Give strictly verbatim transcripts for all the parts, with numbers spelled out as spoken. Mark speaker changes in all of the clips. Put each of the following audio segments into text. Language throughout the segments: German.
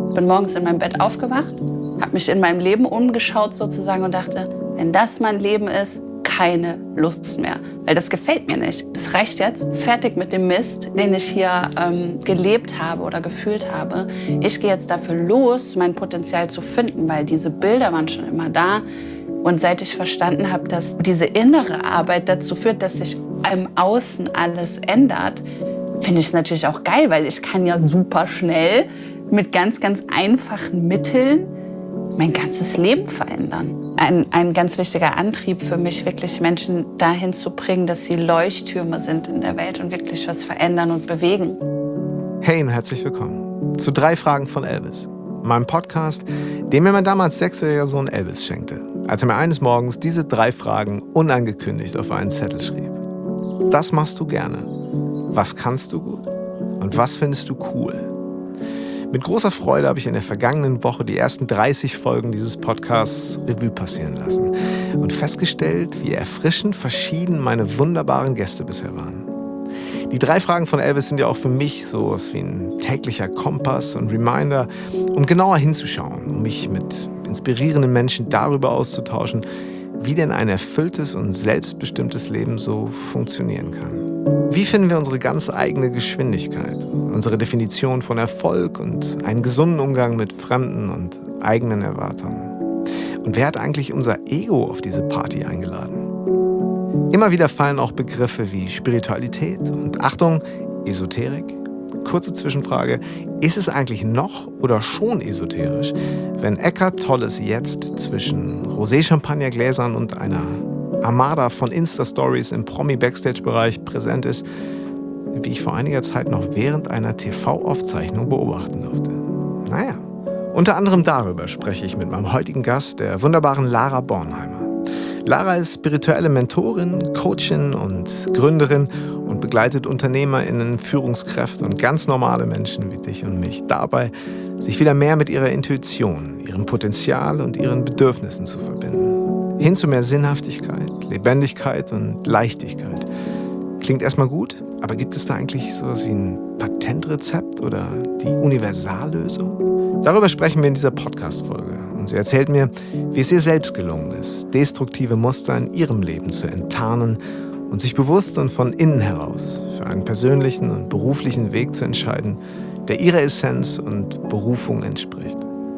Speaker 1: Bin morgens in meinem Bett aufgewacht, habe mich in meinem Leben umgeschaut sozusagen und dachte, wenn das mein Leben ist, keine Lust mehr. Weil das gefällt mir nicht. Das reicht jetzt. Fertig mit dem Mist, den ich hier ähm, gelebt habe oder gefühlt habe. Ich gehe jetzt dafür los, mein Potenzial zu finden, weil diese Bilder waren schon immer da. Und seit ich verstanden habe, dass diese innere Arbeit dazu führt, dass sich im Außen alles ändert, finde ich es natürlich auch geil, weil ich kann ja super schnell mit ganz, ganz einfachen Mitteln mein ganzes Leben verändern. Ein, ein ganz wichtiger Antrieb für mich, wirklich Menschen dahin zu bringen, dass sie Leuchttürme sind in der Welt und wirklich was verändern und bewegen.
Speaker 2: Hey und herzlich willkommen zu drei Fragen von Elvis, meinem Podcast, den mir mein damals sechsjähriger Sohn Elvis schenkte, als er mir eines Morgens diese drei Fragen unangekündigt auf einen Zettel schrieb. Das machst du gerne. Was kannst du gut? Und was findest du cool? Mit großer Freude habe ich in der vergangenen Woche die ersten dreißig Folgen dieses Podcasts Revue passieren lassen und festgestellt, wie erfrischend verschieden meine wunderbaren Gäste bisher waren. Die drei Fragen von Elvis sind ja auch für mich so was wie ein täglicher Kompass und Reminder, um genauer hinzuschauen, um mich mit inspirierenden Menschen darüber auszutauschen, wie denn ein erfülltes und selbstbestimmtes Leben so funktionieren kann. Wie finden wir unsere ganz eigene Geschwindigkeit, unsere Definition von Erfolg und einen gesunden Umgang mit fremden und eigenen Erwartungen? Und wer hat eigentlich unser Ego auf diese Party eingeladen? Immer wieder fallen auch Begriffe wie Spiritualität und Achtung, Esoterik. Kurze Zwischenfrage, ist es eigentlich noch oder schon esoterisch, wenn Eckhart Tolles jetzt zwischen Rosé-Champagnergläsern und einer Armada von Insta-Stories im Promi-Backstage-Bereich präsent ist, wie ich vor einiger Zeit noch während einer T V-Aufzeichnung beobachten durfte? Naja, unter anderem darüber spreche ich mit meinem heutigen Gast, der wunderbaren Lara Bornheimer. Lara ist spirituelle Mentorin, Coachin und Gründerin und begleitet UnternehmerInnen, Führungskräfte und ganz normale Menschen wie dich und mich dabei, sich wieder mehr mit ihrer Intuition, ihrem Potenzial und ihren Bedürfnissen zu verbinden. Hin zu mehr Sinnhaftigkeit, Lebendigkeit und Leichtigkeit. Klingt erstmal gut, aber gibt es da eigentlich sowas wie ein Patentrezept oder die Universallösung? Darüber sprechen wir in dieser Podcast-Folge. Und sie erzählt mir, wie es ihr selbst gelungen ist, destruktive Muster in ihrem Leben zu enttarnen und sich bewusst und von innen heraus für einen persönlichen und beruflichen Weg zu entscheiden, der ihrer Essenz und Berufung entspricht.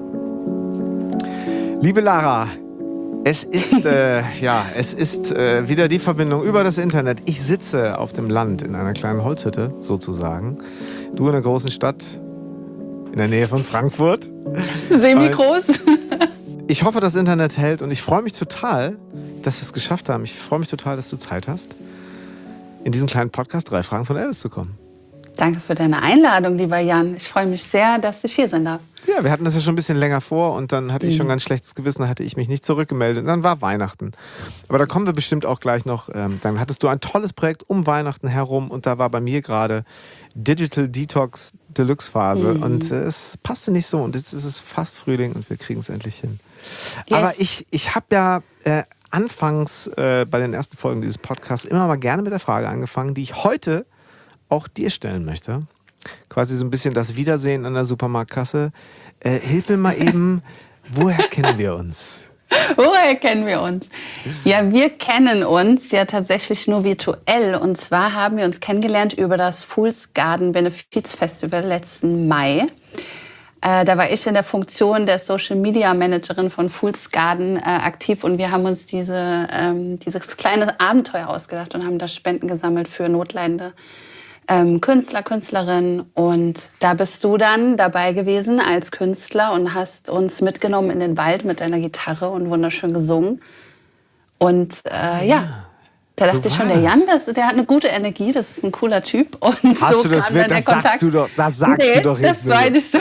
Speaker 2: Liebe Lara, es ist, äh, ja, es ist äh, wieder die Verbindung über das Internet. Ich sitze auf dem Land in einer kleinen Holzhütte, sozusagen. Du in der großen Stadt, in der Nähe von Frankfurt.
Speaker 1: Semi-groß.
Speaker 2: Ich hoffe, das Internet hält und ich freue mich total, dass wir es geschafft haben. Ich freue mich total, dass du Zeit hast, in diesem kleinen Podcast drei Fragen von Elvis zu kommen.
Speaker 1: Danke für deine Einladung, lieber Jan. Ich freue mich sehr, dass ich hier sein darf.
Speaker 2: Ja, wir hatten das ja schon ein bisschen länger vor und dann hatte ich
Speaker 1: Mhm.
Speaker 2: schon ganz schlechtes Gewissen, da hatte ich mich nicht zurückgemeldet. Und dann war Weihnachten. Aber da kommen wir bestimmt auch gleich noch. Ähm, dann hattest du ein tolles Projekt um Weihnachten herum und da war bei mir gerade Digital Detox Deluxe Phase
Speaker 1: Mhm.
Speaker 2: und äh, es passte nicht so und jetzt ist es fast Frühling und wir kriegen es endlich hin.
Speaker 1: Yes.
Speaker 2: Aber ich, ich habe ja äh, anfangs äh, bei den ersten Folgen dieses Podcasts immer mal gerne mit der Frage angefangen, die ich heute auch dir stellen möchte. Quasi so ein bisschen das Wiedersehen an der Supermarktkasse. Äh, hilf mir mal eben, woher kennen wir uns?
Speaker 1: Woher kennen wir uns? Ja, wir kennen uns ja tatsächlich nur virtuell. Und zwar haben wir uns kennengelernt über das Fool's Garden Benefizfestival letzten Mai. Äh, da war ich in der Funktion der Social Media Managerin von Fool's Garden äh, aktiv und wir haben uns diese, ähm, dieses kleine Abenteuer ausgedacht und haben da Spenden gesammelt für notleidende ähm, Künstler, Künstlerinnen. Und da bist du dann dabei gewesen als Künstler und hast uns mitgenommen in den Wald mit deiner Gitarre und wunderschön gesungen. Und äh, ja, da
Speaker 2: So
Speaker 1: dachte ich schon,
Speaker 2: war
Speaker 1: der
Speaker 2: das.
Speaker 1: Jan, das, der hat eine gute Energie, das ist ein cooler Typ. Und
Speaker 2: Hast
Speaker 1: so
Speaker 2: du das
Speaker 1: kam
Speaker 2: wirklich?
Speaker 1: dann der
Speaker 2: Das
Speaker 1: Kontakt.
Speaker 2: sagst du doch, das sagst
Speaker 1: nee,
Speaker 2: du doch jetzt
Speaker 1: das war
Speaker 2: nur.
Speaker 1: nicht so.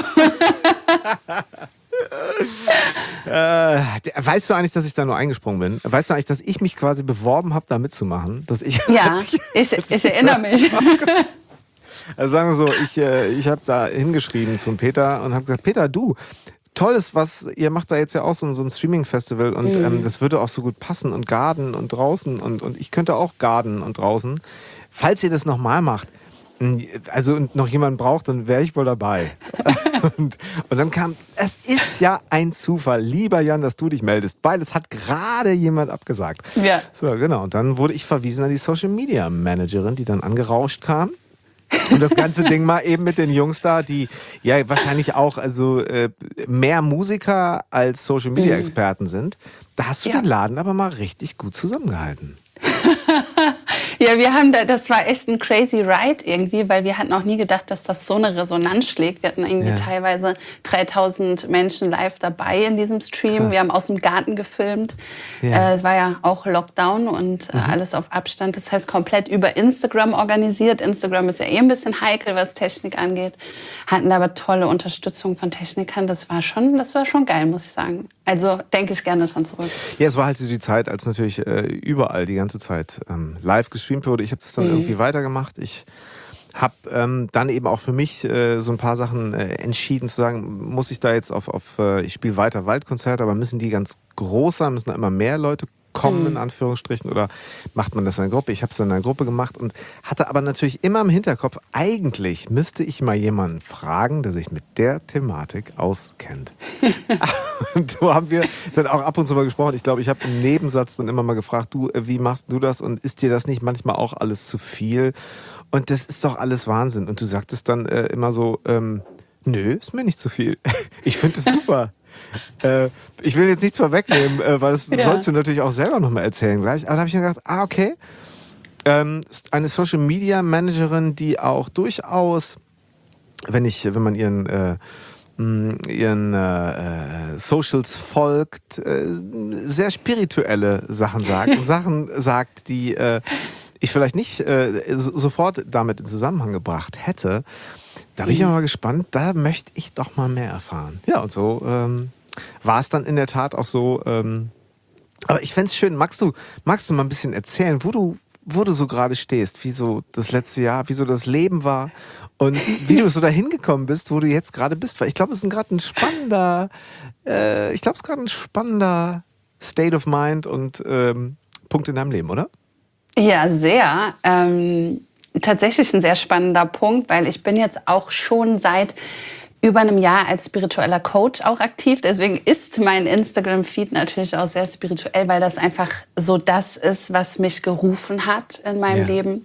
Speaker 2: Äh, weißt du eigentlich, dass ich da nur eingesprungen bin? Weißt du eigentlich, dass ich mich quasi beworben habe, da mitzumachen? Dass ich,
Speaker 1: Ja,
Speaker 2: dass ich,
Speaker 1: ich, ich erinnere mich.
Speaker 2: Also sagen wir so, ich, äh, ich habe da hingeschrieben zu Peter und habe gesagt, Peter, du, tolles, was ihr macht da jetzt ja auch so, so ein Streaming-Festival und
Speaker 1: Mhm.
Speaker 2: ähm, das würde auch so gut passen und Garden und draußen und, und ich könnte auch Garden und draußen. Falls ihr das nochmal macht, Also und noch jemanden braucht, dann wäre ich wohl dabei. und, und dann kam, es ist ja ein Zufall, lieber Jan, dass du dich meldest, weil es hat gerade jemand abgesagt.
Speaker 1: Ja.
Speaker 2: So, genau. Und dann wurde ich verwiesen an die Social Media Managerin, die dann angerauscht kam. Und das ganze Ding mal eben mit den Jungs da, die ja wahrscheinlich auch also äh, mehr Musiker als Social Media Experten sind. Da hast du
Speaker 1: Ja.
Speaker 2: den Laden aber mal richtig gut zusammengehalten.
Speaker 1: Ja, wir haben da, das war echt ein crazy ride irgendwie, weil wir hatten auch nie gedacht, dass das so eine Resonanz schlägt. Wir hatten irgendwie
Speaker 2: Ja.
Speaker 1: teilweise dreitausend Menschen live dabei in diesem Stream.
Speaker 2: Krass.
Speaker 1: Wir haben aus dem Garten gefilmt.
Speaker 2: Ja.
Speaker 1: Äh, es war ja auch Lockdown und äh,
Speaker 2: Mhm.
Speaker 1: alles auf Abstand. Das heißt, komplett über Instagram organisiert. Instagram ist ja eh ein bisschen heikel, was Technik angeht. Hatten aber tolle Unterstützung von Technikern. Das war schon, das war schon geil, muss ich sagen. Also denke ich gerne dran zurück.
Speaker 2: Ja, es war halt so die Zeit, als natürlich äh, überall die ganze Zeit ähm, live gestreamt wurde. Ich habe das dann
Speaker 1: Mhm.
Speaker 2: irgendwie weitergemacht. Ich habe ähm, dann eben auch für mich äh, so ein paar Sachen äh, entschieden zu sagen, muss ich da jetzt auf, auf äh, ich spiele weiter Waldkonzerte, aber müssen die ganz groß sein, müssen da immer mehr Leute kommen, in Anführungsstrichen, oder macht man das in einer Gruppe? Ich habe es in einer Gruppe gemacht und hatte aber natürlich immer im Hinterkopf, eigentlich müsste ich mal jemanden fragen, der sich mit der Thematik auskennt. Und so haben wir dann auch ab und zu mal gesprochen. Ich glaube, ich habe im Nebensatz dann immer mal gefragt, du, äh, wie machst du das und ist dir das nicht manchmal auch alles zu viel? Und das ist doch alles Wahnsinn. Und du sagtest dann äh, immer so, ähm, nö, ist mir nicht zu viel. Ich finde es super. Äh, ich will jetzt nichts vorwegnehmen, äh, weil das
Speaker 1: Ja.
Speaker 2: sollst du natürlich auch selber nochmal erzählen gleich. Aber da habe ich mir gedacht, ah, okay. Ähm, eine Social Media Managerin, die auch durchaus, wenn ich, wenn man ihren, äh, mh, ihren äh, Socials folgt, äh, sehr spirituelle Sachen sagt. Und Sachen sagt, die äh, ich vielleicht nicht äh, so, sofort damit in Zusammenhang gebracht hätte. Da bin ich aber mal gespannt, da möchte ich doch mal mehr erfahren. Ja, und so ähm, war es dann in der Tat auch so. Ähm, aber ich fände es schön, magst du, magst du mal ein bisschen erzählen, wo du, wo du so gerade stehst, wie so das letzte Jahr, wie so das Leben war und wie du so dahin gekommen bist, wo du jetzt gerade bist? Weil ich glaube, es ist gerade ein spannender, äh, ich glaube, es ist gerade ein spannender State of Mind und ähm, Punkt in deinem Leben, oder?
Speaker 1: Ja, sehr. Ähm, tatsächlich ein sehr spannender Punkt, weil ich bin jetzt auch schon seit über einem Jahr als spiritueller Coach auch aktiv. Deswegen ist mein Instagram-Feed natürlich auch sehr spirituell, weil das einfach so das ist, was mich gerufen hat in meinem
Speaker 2: Ja.
Speaker 1: Leben.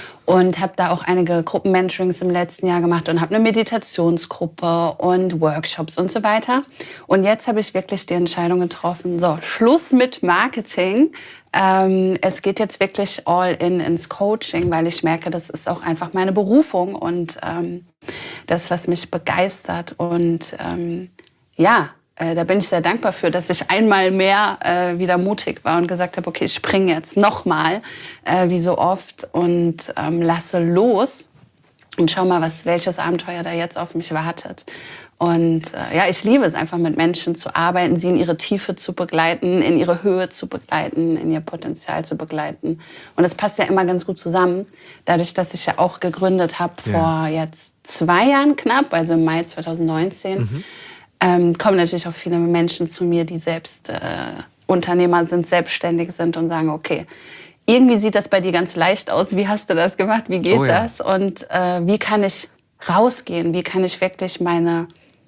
Speaker 1: Und habe da auch einige Gruppenmentorings im letzten Jahr gemacht und habe eine Meditationsgruppe und Workshops und so weiter. Und jetzt habe ich wirklich die Entscheidung getroffen, so, Schluss mit Marketing. Ähm, es geht jetzt wirklich all in ins Coaching, weil ich merke, das ist auch einfach meine Berufung und ähm, das, was mich begeistert. Und ähm, ja, äh, da bin ich sehr dankbar für, dass ich einmal mehr äh, wieder mutig war und gesagt habe, okay, ich springe jetzt nochmal, äh, wie so oft, und ähm, lasse los und schau mal, was, welches Abenteuer da jetzt auf mich wartet. Und äh, ja, ich liebe es einfach, mit Menschen zu arbeiten, sie in ihre Tiefe zu begleiten, in ihre Höhe zu begleiten, in ihr Potenzial zu begleiten. Und das passt ja immer ganz gut zusammen, dadurch, dass ich ja auch gegründet habe
Speaker 2: Ja.
Speaker 1: vor jetzt zwei Jahren knapp, also im Mai zwanzig neunzehn.
Speaker 2: Mhm.
Speaker 1: Ähm, kommen natürlich auch viele Menschen zu mir, die selbst äh, Unternehmer sind, selbstständig sind und sagen, okay, irgendwie sieht das bei dir ganz leicht aus. Wie hast du das gemacht? Wie geht
Speaker 2: Oh ja.
Speaker 1: das? Und äh, wie kann ich rausgehen? Wie kann ich wirklich meine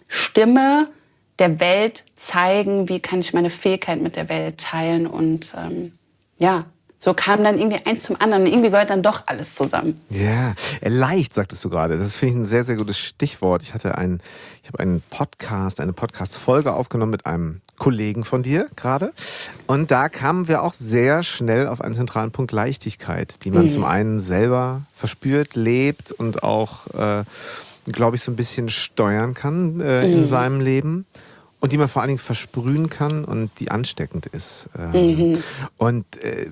Speaker 1: Stimme der Welt zeigen? Wie kann ich meine Fähigkeit mit der Welt teilen? Und ähm, ja, so kam dann irgendwie eins zum anderen. Und irgendwie gehört dann doch alles zusammen.
Speaker 2: Ja, äh, leicht, sagtest du gerade. Das finde ich ein sehr, sehr gutes Stichwort. Ich hatte einen, ich habe einen Podcast, eine Podcast-Folge aufgenommen mit einem Kollegen von dir gerade. Und da kamen wir auch sehr schnell auf einen zentralen Punkt Leichtigkeit, die man
Speaker 1: Mhm.
Speaker 2: zum einen selber verspürt, lebt und auch, äh, glaube ich, so ein bisschen steuern kann äh, in
Speaker 1: Mhm.
Speaker 2: seinem Leben. Und die man vor allen Dingen versprühen kann und die ansteckend ist. Ähm,
Speaker 1: Mhm.
Speaker 2: Und äh,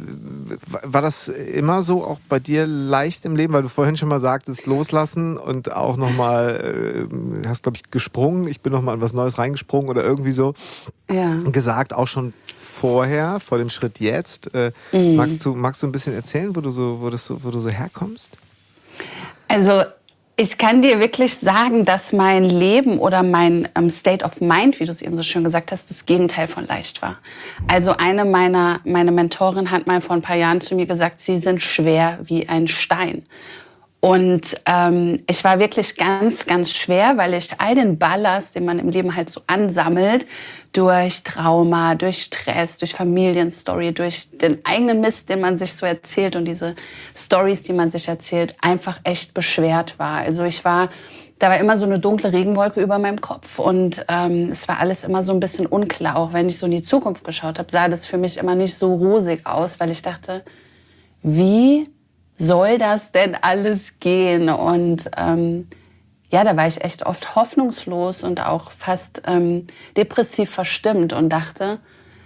Speaker 2: war das immer so auch bei dir leicht im Leben? Weil du vorhin schon mal sagtest, loslassen und auch nochmal, äh, hast glaube ich gesprungen, ich bin nochmal in was Neues reingesprungen oder irgendwie so
Speaker 1: Ja.
Speaker 2: gesagt, auch schon vorher, vor dem Schritt jetzt. Äh,
Speaker 1: Mhm.
Speaker 2: magst, du, magst du ein bisschen erzählen, wo du so, wo das so, wo du so herkommst?
Speaker 1: Also ich kann dir wirklich sagen, dass mein Leben oder mein ähm, State of Mind, wie du es eben so schön gesagt hast, das Gegenteil von leicht war. Also eine meiner meine Mentorin hat mal vor ein paar Jahren zu mir gesagt, sie sind schwer wie ein Stein. Und ähm, ich war wirklich ganz, ganz schwer, weil ich all den Ballast, den man im Leben halt so ansammelt, durch Trauma, durch Stress, durch Familienstory, durch den eigenen Mist, den man sich so erzählt und diese Stories, die man sich erzählt, einfach echt beschwert war. Also ich war, da war immer so eine dunkle Regenwolke über meinem Kopf und ähm, es war alles immer so ein bisschen unklar. Auch wenn ich so in die Zukunft geschaut habe, sah das für mich immer nicht so rosig aus, weil ich dachte, wie soll das denn alles gehen? Und ähm, ja, da war ich echt oft hoffnungslos und auch fast ähm, depressiv verstimmt und dachte,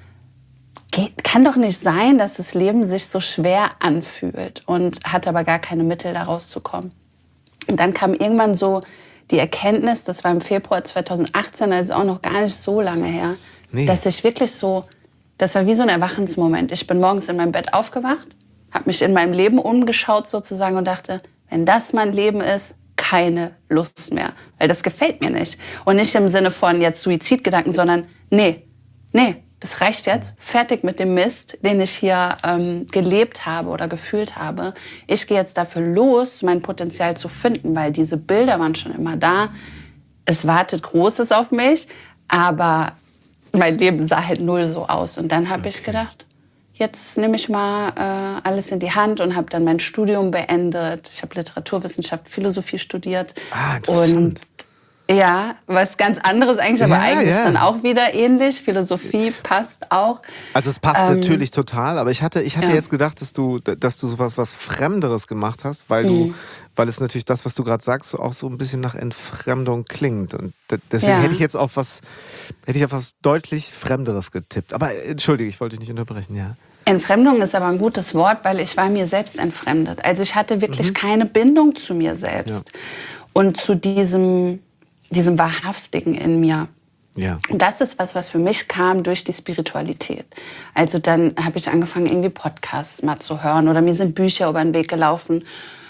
Speaker 1: geht, kann doch nicht sein, dass das Leben sich so schwer anfühlt, und hatte aber gar keine Mittel, da rauszukommen. Und dann kam irgendwann so die Erkenntnis, das war im Februar zweitausendachtzehn, also auch noch gar nicht so lange her, nee. dass ich wirklich so, das war wie so ein Erwachensmoment. Ich bin morgens in meinem Bett aufgewacht, habe mich in meinem Leben umgeschaut sozusagen und dachte, wenn das mein Leben ist, keine Lust mehr. Weil das gefällt mir nicht. Und nicht im Sinne von jetzt Suizidgedanken, sondern nee, nee, das reicht jetzt. Fertig mit dem Mist, den ich hier ähm, gelebt habe oder gefühlt habe. Ich gehe jetzt dafür los, mein Potenzial zu finden, weil diese Bilder waren schon immer da. Es wartet Großes auf mich, aber mein Leben sah halt null so aus. Und dann habe okay. ich gedacht, jetzt nehme ich mal äh, alles in die Hand und habe dann mein Studium beendet. Ich habe Literaturwissenschaft, Philosophie studiert.
Speaker 2: Ah, interessant.
Speaker 1: Und ja, was ganz anderes eigentlich, aber
Speaker 2: ja,
Speaker 1: eigentlich
Speaker 2: ja.
Speaker 1: dann auch wieder ähnlich. Philosophie passt auch.
Speaker 2: Also es passt
Speaker 1: ähm,
Speaker 2: natürlich total, aber ich hatte, ich hatte
Speaker 1: ja.
Speaker 2: jetzt gedacht, dass du, dass du sowas was Fremderes gemacht hast, weil
Speaker 1: mhm.
Speaker 2: du, weil es natürlich das, was du gerade sagst, so auch so ein bisschen nach Entfremdung klingt. Und deswegen
Speaker 1: ja.
Speaker 2: hätte ich jetzt auf was, hätte ich auf was deutlich Fremderes getippt. Aber entschuldige, ich wollte dich nicht unterbrechen, ja.
Speaker 1: Entfremdung ist aber ein gutes Wort, weil ich war mir selbst entfremdet. Also ich hatte wirklich mhm. keine Bindung zu mir selbst ja. und zu diesem, diesem Wahrhaftigen in mir.
Speaker 2: Ja.
Speaker 1: Und das ist was, was für mich kam durch die Spiritualität. Also dann habe ich angefangen, irgendwie Podcasts mal zu hören oder mir sind Bücher über den Weg gelaufen.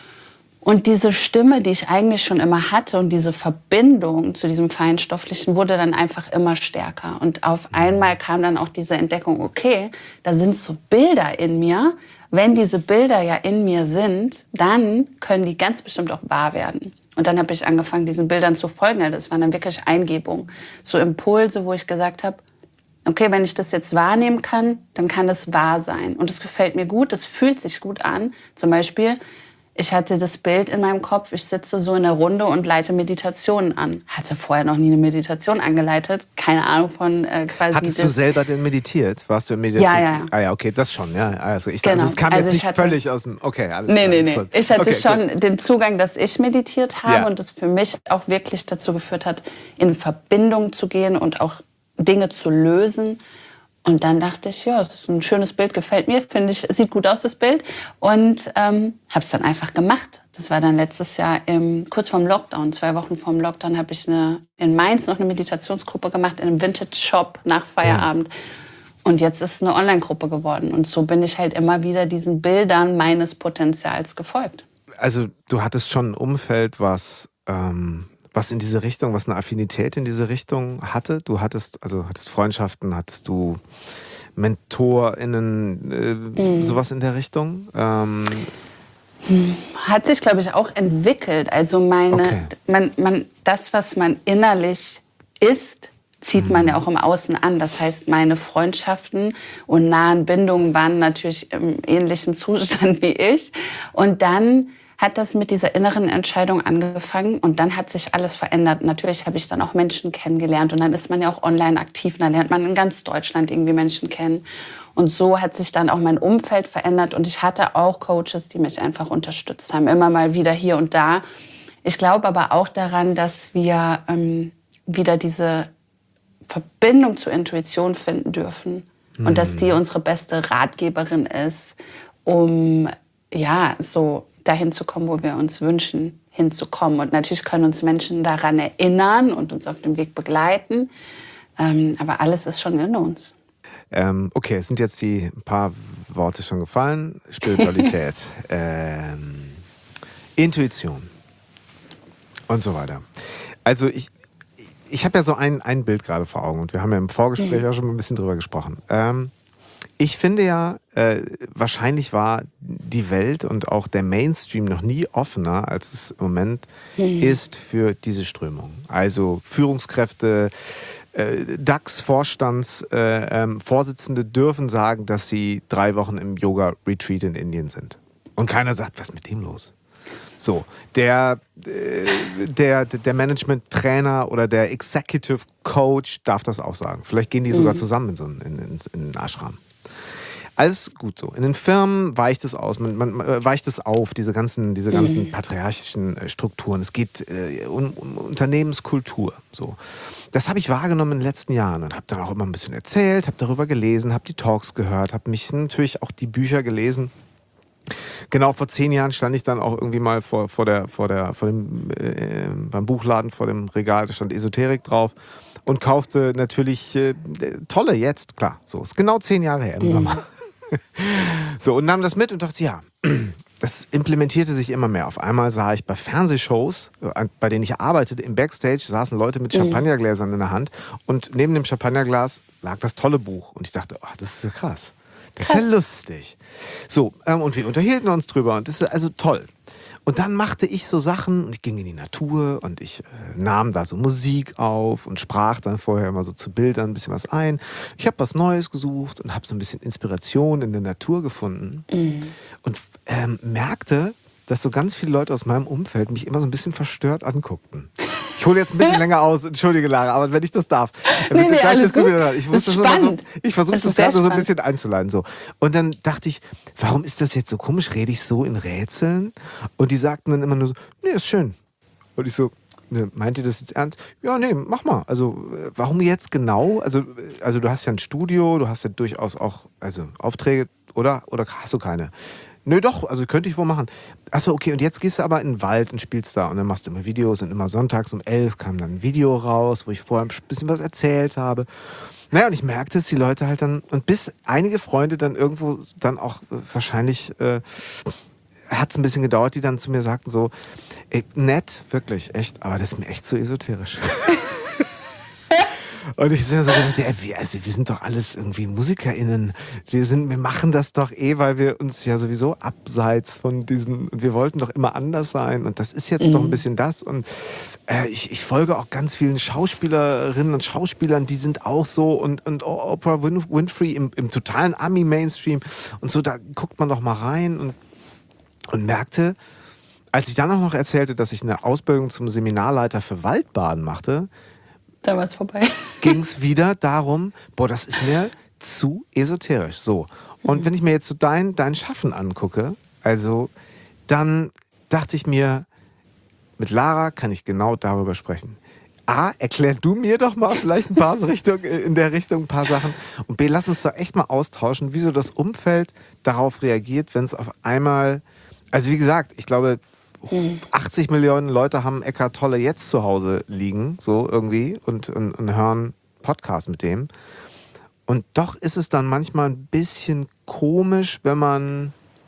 Speaker 1: Und diese Stimme, die ich eigentlich schon immer hatte und diese Verbindung zu diesem Feinstofflichen wurde dann einfach immer stärker. Und auf einmal kam dann auch diese Entdeckung, okay, da sind so Bilder in mir. Wenn diese Bilder ja in mir sind, dann können die ganz bestimmt auch wahr werden. Und dann habe ich angefangen, diesen Bildern zu folgen. Das waren dann wirklich Eingebungen, so Impulse, wo ich gesagt habe, okay, wenn ich das jetzt wahrnehmen kann, dann kann das wahr sein. Und es gefällt mir gut, es fühlt sich gut an. Zum Beispiel, ich hatte das Bild in meinem Kopf, ich sitze so in der Runde und leite Meditationen an. Hatte vorher noch nie eine Meditation angeleitet, keine Ahnung von äh, quasi.
Speaker 2: Hattest
Speaker 1: das
Speaker 2: du selber denn meditiert? Warst du in Meditation?
Speaker 1: Ja, ja, ja.
Speaker 2: Ah ja, okay, das schon, ja. Also ich
Speaker 1: genau.
Speaker 2: also es kam
Speaker 1: also
Speaker 2: jetzt nicht
Speaker 1: hatte,
Speaker 2: völlig aus dem, okay, alles
Speaker 1: Nee,
Speaker 2: klar,
Speaker 1: nee, nee. Ich hatte
Speaker 2: okay,
Speaker 1: schon
Speaker 2: gut.
Speaker 1: den Zugang, dass ich meditiert habe
Speaker 2: ja.
Speaker 1: und das für mich auch wirklich dazu geführt hat, in Verbindung zu gehen und auch Dinge zu lösen. Und dann dachte ich, ja, das ist ein schönes Bild, gefällt mir, finde ich, sieht gut aus, das Bild. Und ähm, habe es dann einfach gemacht. Das war dann letztes Jahr im, kurz vorm Lockdown, zwei Wochen vorm Lockdown, habe ich eine, in Mainz noch eine Meditationsgruppe gemacht, in einem Vintage-Shop nach Feierabend. Ja. Und jetzt ist es eine Online-Gruppe geworden. Und so bin ich halt immer wieder diesen Bildern meines Potenzials gefolgt.
Speaker 2: Also du hattest schon ein Umfeld, was... Ähm was in diese Richtung, was eine Affinität in diese Richtung hatte. Du hattest, also hattest Freundschaften, hattest du MentorInnen, äh, mhm. sowas in der Richtung? Ähm
Speaker 1: Hat sich, glaube ich, auch entwickelt. Also meine,
Speaker 2: okay.
Speaker 1: man, man, das, was man innerlich ist, zieht man ja auch im Außen an. Das heißt, meine Freundschaften und nahen Bindungen waren natürlich im ähnlichen Zustand wie ich. Und dann hat das mit dieser inneren Entscheidung angefangen und dann hat sich alles verändert. Natürlich habe ich dann auch Menschen kennengelernt und dann ist man ja auch online aktiv. Dann lernt man in ganz Deutschland irgendwie Menschen kennen. Und so hat sich dann auch mein Umfeld verändert und ich hatte auch Coaches, die mich einfach unterstützt haben, immer mal wieder hier und da. Ich glaube aber auch daran, dass wir ähm, wieder diese Verbindung zur Intuition finden dürfen mhm. und dass die unsere beste Ratgeberin ist, um ja so dahin zu kommen, wo wir uns wünschen, hinzukommen. Und natürlich können uns Menschen daran erinnern und uns auf dem Weg begleiten. Ähm, aber alles ist schon in uns.
Speaker 2: Ähm, okay, es sind jetzt die ein paar Worte schon gefallen. Spiritualität, ähm, Intuition und so weiter. Also ich, ich habe ja so ein, ein Bild gerade vor Augen und wir haben ja im Vorgespräch mhm. auch schon mal ein bisschen drüber gesprochen. Ähm, Ich finde ja, äh, wahrscheinlich war die Welt und auch der Mainstream noch nie offener, als es im Moment mhm. ist für diese Strömung. Also Führungskräfte, äh, DAX-Vorstandsvorsitzende äh, ähm, dürfen sagen, dass sie drei Wochen im Yoga-Retreat in Indien sind. Und keiner sagt, was ist mit dem los? So, der, äh, der, der Management-Trainer oder der Executive Coach darf das auch sagen. Vielleicht gehen die sogar mhm. zusammen in so einen, in, in, in einen Ashram. Alles gut so. In den Firmen weicht es aus, man, man weicht es auf, diese ganzen, diese ganzen mhm. patriarchischen äh, Strukturen. Es geht äh, um, um Unternehmenskultur. So. Das habe ich wahrgenommen in den letzten Jahren und habe dann auch immer ein bisschen erzählt, habe darüber gelesen, habe die Talks gehört, habe mich natürlich auch die Bücher gelesen. Genau, vor zehn Jahren stand ich dann auch irgendwie mal vor, vor, der, vor, der, vor dem, äh, beim Buchladen, vor dem Regal, da stand Esoterik drauf und kaufte natürlich äh, tolle jetzt, klar, so ist genau zehn Jahre her im mhm. Sommer. So, und nahm das mit und dachte, ja, das implementierte sich immer mehr. Auf einmal sah ich bei Fernsehshows, bei denen ich arbeitete, im Backstage saßen Leute mit Champagnergläsern in der Hand und neben dem Champagnerglas lag das tolle Buch. Und ich dachte, oh, das ist so krass. Das krass. Ist ja lustig. So, ähm, und wir unterhielten uns drüber und das ist also toll. Und dann machte ich so Sachen, und ich ging in die Natur und ich äh, nahm da so Musik auf und sprach dann vorher immer so zu Bildern ein bisschen was ein. Ich habe was Neues gesucht und habe so ein bisschen Inspiration in der Natur gefunden mhm. und ähm, merkte, dass so ganz viele Leute aus meinem Umfeld mich immer so ein bisschen verstört anguckten. Ich hole jetzt ein bisschen länger aus, entschuldige Lara, aber wenn ich das darf.
Speaker 1: Nee, nee, alles gut.
Speaker 2: Wieder, ich
Speaker 1: das ist spannend.
Speaker 2: So, ich versuche das, das gerade so ein bisschen einzuleiten. So. Und dann dachte ich, warum ist das jetzt so komisch? Rede ich so in Rätseln? Und die sagten dann immer nur so, nee, ist schön. Und ich so, ne, meint ihr das jetzt ernst? Ja, nee, mach mal. Also, warum jetzt genau? Also, also du hast ja ein Studio, du hast ja durchaus auch also Aufträge, oder? Oder hast du keine? Nö, doch, also könnte ich wohl machen. Achso, okay, und jetzt gehst du aber in den Wald und spielst da und dann machst du immer Videos und immer sonntags um elf kam dann ein Video raus, wo ich vorher ein bisschen was erzählt habe. Naja, und ich merkte, dass die Leute halt dann, und bis einige Freunde dann irgendwo dann auch äh, wahrscheinlich, äh, hat es ein bisschen gedauert, die dann zu mir sagten so, ey, nett, wirklich, echt, aber das ist mir echt zu esoterisch. Und ich so gedacht, ja, wir, also wir sind doch alles irgendwie MusikerInnen. Wir, sind, wir machen das doch eh, weil wir uns ja sowieso abseits von diesen, und wir wollten doch immer anders sein. Und das ist jetzt mhm. doch ein bisschen das. Und äh, ich, ich folge auch ganz vielen Schauspielerinnen und Schauspielern, die sind auch so. Und, und Oprah Winfrey im, im totalen Ami-Mainstream. Und so, da guckt man doch mal rein und, und merkte, als ich dann auch noch erzählte, dass ich eine Ausbildung zum Seminarleiter für Waldbaden machte,
Speaker 1: da war es vorbei.
Speaker 2: Ging es wieder darum, boah, das ist mir zu esoterisch. So. Und mhm. wenn ich mir jetzt so dein, dein Schaffen angucke, also dann dachte ich mir, mit Lara kann ich genau darüber sprechen. A, erklär du mir doch mal vielleicht ein paar so Richtung, in der Richtung ein paar Sachen. Und B, lass uns doch echt mal austauschen, wie so das Umfeld darauf reagiert, wenn es auf einmal, also wie gesagt, ich glaube, achtzig Millionen Leute haben Eckhart Tolle jetzt zu Hause liegen, so irgendwie, und, und, und hören Podcast mit dem. Und doch ist es dann manchmal ein bisschen komisch, wenn man,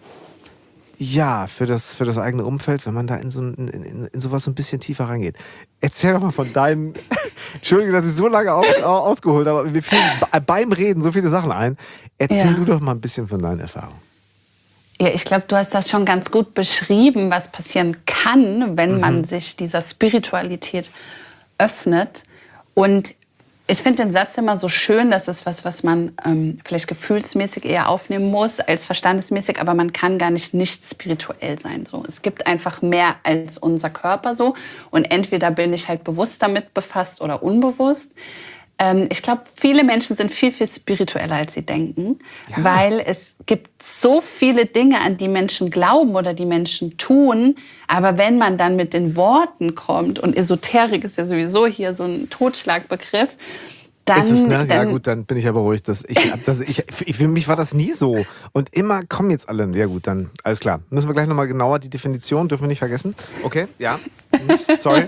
Speaker 2: ja, für das, für das eigene Umfeld, wenn man da in, so, in, in, in sowas so ein bisschen tiefer reingeht. Erzähl doch mal von deinen, Entschuldige, dass ich so lange aus, ausgeholt habe, aber mir fielen beim Reden so viele Sachen ein. Erzähl ja. du doch mal ein bisschen von deinen Erfahrungen.
Speaker 1: Ja, ich glaube, du hast das schon ganz gut beschrieben, was passieren kann, wenn mhm. man sich dieser Spiritualität öffnet. Und ich finde den Satz immer so schön, das ist was, was man ähm, vielleicht gefühlsmäßig eher aufnehmen muss als verstandesmäßig, aber man kann gar nicht nicht spirituell sein. So. Es gibt einfach mehr als unser Körper so. Und entweder bin ich halt bewusst damit befasst oder unbewusst. Ähm, ich glaube, viele Menschen sind viel, viel spiritueller, als sie denken, ja. weil es gibt so viele Dinge, an die Menschen glauben oder die Menschen tun. Aber wenn man dann mit den Worten kommt, und Esoterik ist ja sowieso hier so ein Totschlagbegriff, dann...
Speaker 2: Ist es, ne?
Speaker 1: dann
Speaker 2: ja gut, dann bin ich aber ruhig. Das, ich, das, ich, für mich war das nie so. Und immer kommen jetzt alle. Ja gut, dann alles klar. Müssen wir gleich nochmal genauer die Definition, dürfen wir nicht vergessen. Okay, ja, sorry.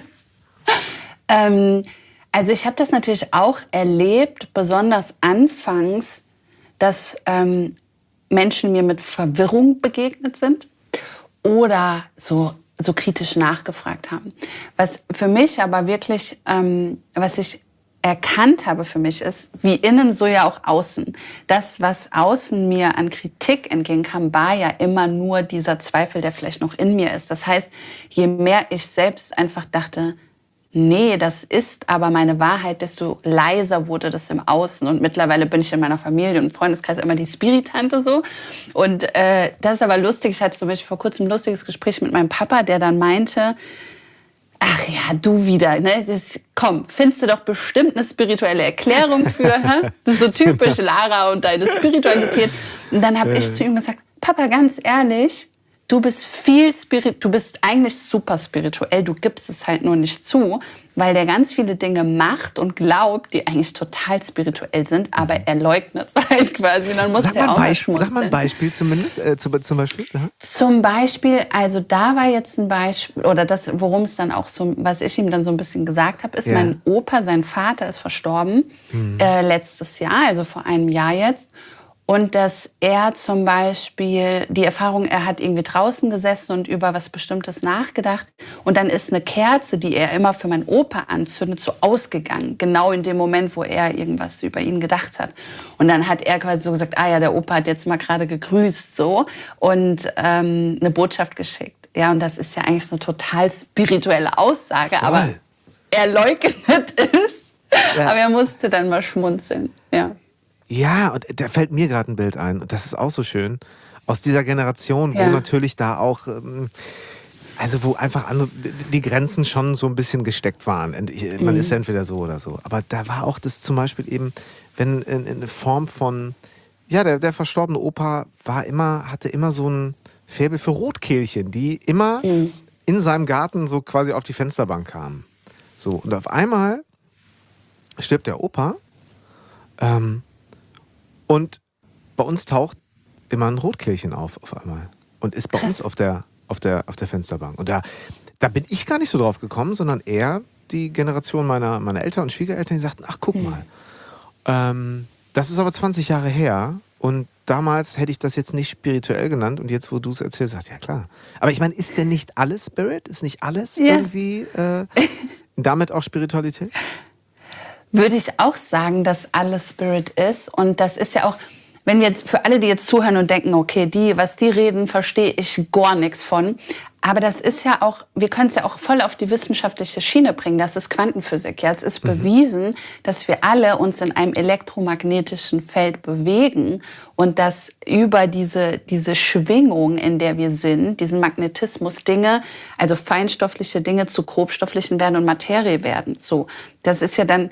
Speaker 1: ähm... Also ich habe das natürlich auch erlebt, besonders anfangs, dass ähm, Menschen mir mit Verwirrung begegnet sind oder so, so kritisch nachgefragt haben. Was für mich aber wirklich, ähm, was ich erkannt habe für mich ist, wie innen, so ja auch außen. Das, was außen mir an Kritik entgegenkam, war ja immer nur dieser Zweifel, der vielleicht noch in mir ist. Das heißt, je mehr ich selbst einfach dachte, nee, das ist aber meine Wahrheit, desto leiser wurde das im Außen. Und mittlerweile bin ich in meiner Familie und Freundeskreis immer die Spiritante so. Und äh, das ist aber lustig. Ich hatte zum Beispiel vor kurzem ein lustiges Gespräch mit meinem Papa, der dann meinte, ach ja, du wieder, ne? Das, komm, findest du doch bestimmt eine spirituelle Erklärung für, hä? Das ist so typisch Lara und deine Spiritualität. Und dann habe ich zu ihm gesagt, Papa, ganz ehrlich, du bist viel spirit, du bist eigentlich super spirituell, du gibst es halt nur nicht zu, weil der ganz viele Dinge macht und glaubt, die eigentlich total spirituell sind, aber er leugnet es halt quasi. Dann muss
Speaker 2: sag,
Speaker 1: er
Speaker 2: mal
Speaker 1: auch
Speaker 2: Beisp- sag mal ein Beispiel zumindest, äh, zum, zum Beispiel. Ja.
Speaker 1: Zum Beispiel, also da war jetzt ein Beispiel, oder das, worum es dann auch so, was ich ihm dann so ein bisschen gesagt habe, ist, ja. mein Opa, sein Vater ist verstorben, mhm. äh, letztes Jahr, also vor einem Jahr jetzt. Und dass er zum Beispiel, die Erfahrung, er hat irgendwie draußen gesessen und über was Bestimmtes nachgedacht. Und dann ist eine Kerze, die er immer für meinen Opa anzündet, so ausgegangen. Genau in dem Moment, wo er irgendwas über ihn gedacht hat. Und dann hat er quasi so gesagt, ah ja, der Opa hat jetzt mal gerade gegrüßt so und ähm, eine Botschaft geschickt. Ja, und das ist ja eigentlich eine total spirituelle Aussage. Voll. Aber er leugnet es. Ja. Aber er musste dann mal schmunzeln, ja.
Speaker 2: Ja, und da fällt mir gerade ein Bild ein. Und das ist auch so schön. Aus dieser Generation, wo ja. natürlich da auch, also wo einfach andere, die Grenzen schon so ein bisschen gesteckt waren. Man mhm. ist ja entweder so oder so. Aber da war auch das zum Beispiel eben, wenn in, in eine Form von, ja, der, der verstorbene Opa war immer, hatte immer so ein Faible für Rotkehlchen, die immer mhm. in seinem Garten so quasi auf die Fensterbank kamen. So, und auf einmal stirbt der Opa, ähm, und bei uns taucht immer ein Rotkehlchen auf auf einmal und ist bei Krass. uns auf der, auf der, auf der Fensterbank. Und da, da bin ich gar nicht so drauf gekommen, sondern eher die Generation meiner, meiner Eltern und Schwiegereltern, die sagten, ach guck hm. mal, ähm, das ist aber zwanzig Jahre her und damals hätte ich das jetzt nicht spirituell genannt und jetzt, wo du es erzählst, sagst du, ja klar. Aber ich meine, ist denn nicht alles Spirit? Ist nicht alles ja. irgendwie äh, damit auch Spiritualität?
Speaker 1: Würde ich auch sagen, dass alles Spirit ist. Und das ist ja auch, wenn wir jetzt, für alle, die jetzt zuhören und denken, okay, die, was die reden, verstehe ich gar nichts von. Aber das ist ja auch, wir können es ja auch voll auf die wissenschaftliche Schiene bringen. Das ist Quantenphysik. Ja, es ist mhm. bewiesen, dass wir alle uns in einem elektromagnetischen Feld bewegen und dass über diese, diese Schwingung, in der wir sind, diesen Magnetismus, Dinge, also feinstoffliche Dinge zu grobstofflichen werden und Materie werden. So, das ist ja dann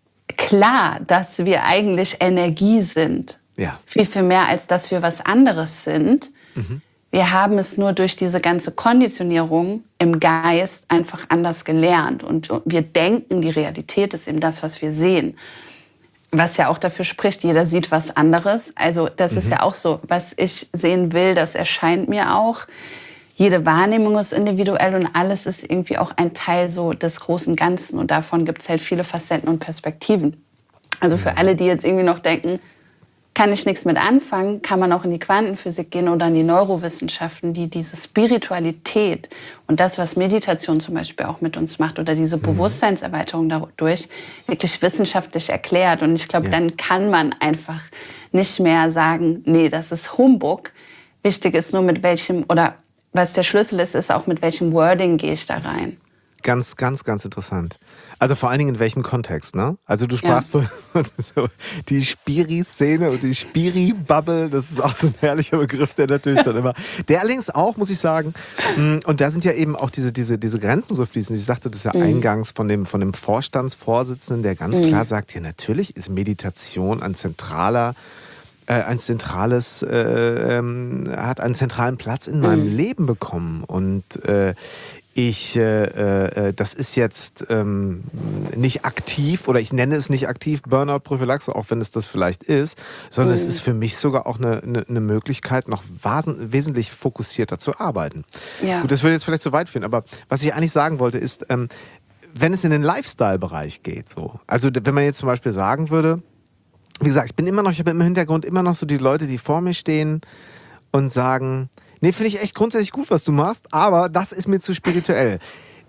Speaker 1: klar, dass wir eigentlich Energie sind. Ja. Viel, viel mehr, als dass wir was anderes sind. Mhm. Wir haben es nur durch diese ganze Konditionierung im Geist einfach anders gelernt. Und wir denken, die Realität ist eben das, was wir sehen. Was ja auch dafür spricht, jeder sieht was anderes. Also das mhm. ist ja auch so, was ich sehen will, das erscheint mir auch. Jede Wahrnehmung ist individuell und alles ist irgendwie auch ein Teil so des großen Ganzen. Und davon gibt es halt viele Facetten und Perspektiven. Also für alle, die jetzt irgendwie noch denken, kann ich nichts mit anfangen, kann man auch in die Quantenphysik gehen oder in die Neurowissenschaften, die diese Spiritualität und das, was Meditation zum Beispiel auch mit uns macht oder diese Bewusstseinserweiterung dadurch wirklich wissenschaftlich erklärt. Und ich glaube, ja. dann kann man einfach nicht mehr sagen, nee, das ist Humbug. Wichtig ist nur, mit welchem, oder was der Schlüssel ist, ist auch, mit welchem Wording gehe ich da rein.
Speaker 2: Ganz, ganz, ganz interessant. Also vor allen Dingen in welchem Kontext, ne? Also du sprachst ja. von die Spiri-Szene und die Spiri-Bubble, das ist auch so ein herrlicher Begriff, der natürlich dann immer, der allerdings auch, muss ich sagen, und da sind ja eben auch diese, diese, diese Grenzen so fließend. Ich sagte das ja mhm. eingangs von dem, von dem Vorstandsvorsitzenden, der ganz mhm. klar sagt, ja natürlich ist Meditation ein zentraler ein zentrales, äh, ähm, hat einen zentralen Platz in meinem mhm. Leben bekommen. Und äh, ich, äh, äh, das ist jetzt ähm, nicht aktiv, oder ich nenne es nicht aktiv Burnout-Prophylaxe, auch wenn es das vielleicht ist, sondern mhm. es ist für mich sogar auch eine, eine, eine Möglichkeit, noch wasen, wesentlich fokussierter zu arbeiten. Ja. Gut, das würde jetzt vielleicht zu weit führen, aber was ich eigentlich sagen wollte, ist, ähm, wenn es in den Lifestyle-Bereich geht, so, also wenn man jetzt zum Beispiel sagen würde, wie gesagt, ich bin immer noch, ich habe im Hintergrund immer noch so die Leute, die vor mir stehen und sagen, nee, finde ich echt grundsätzlich gut, was du machst, aber das ist mir zu spirituell.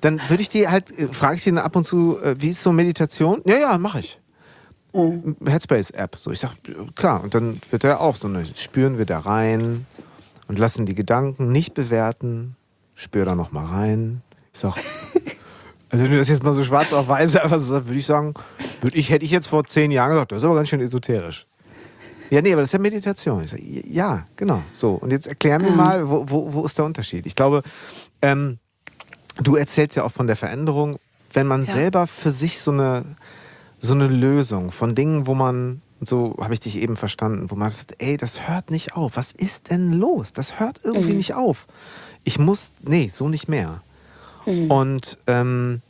Speaker 2: dann würde ich die halt, frage ich die dann ab und zu, wie ist so Meditation? Ja, ja, mache ich. Mhm. Headspace-App. So, ich sag, klar. Und dann wird er auch so, ne, spüren wir da rein und lassen die Gedanken nicht bewerten. Spür da noch mal rein. Ich sag, also wenn du das jetzt mal so schwarz auf weiß einfach so sagst, würde ich sagen, würde ich, hätte ich jetzt vor zehn Jahren gesagt, das ist aber ganz schön esoterisch. Ja, nee, aber das ist ja Meditation. Ich sag, ja, genau. So, und jetzt erklär mir mal, wo, wo, wo ist der Unterschied? Ich glaube, ähm, du erzählst ja auch von der Veränderung, wenn man ja. selber für sich so eine, so eine Lösung von Dingen, wo man, so habe ich dich eben verstanden, wo man sagt, ey, das hört nicht auf. Was ist denn los? Das hört irgendwie mhm. nicht auf. Ich muss, nee, so nicht mehr. Mhm. Und ähm,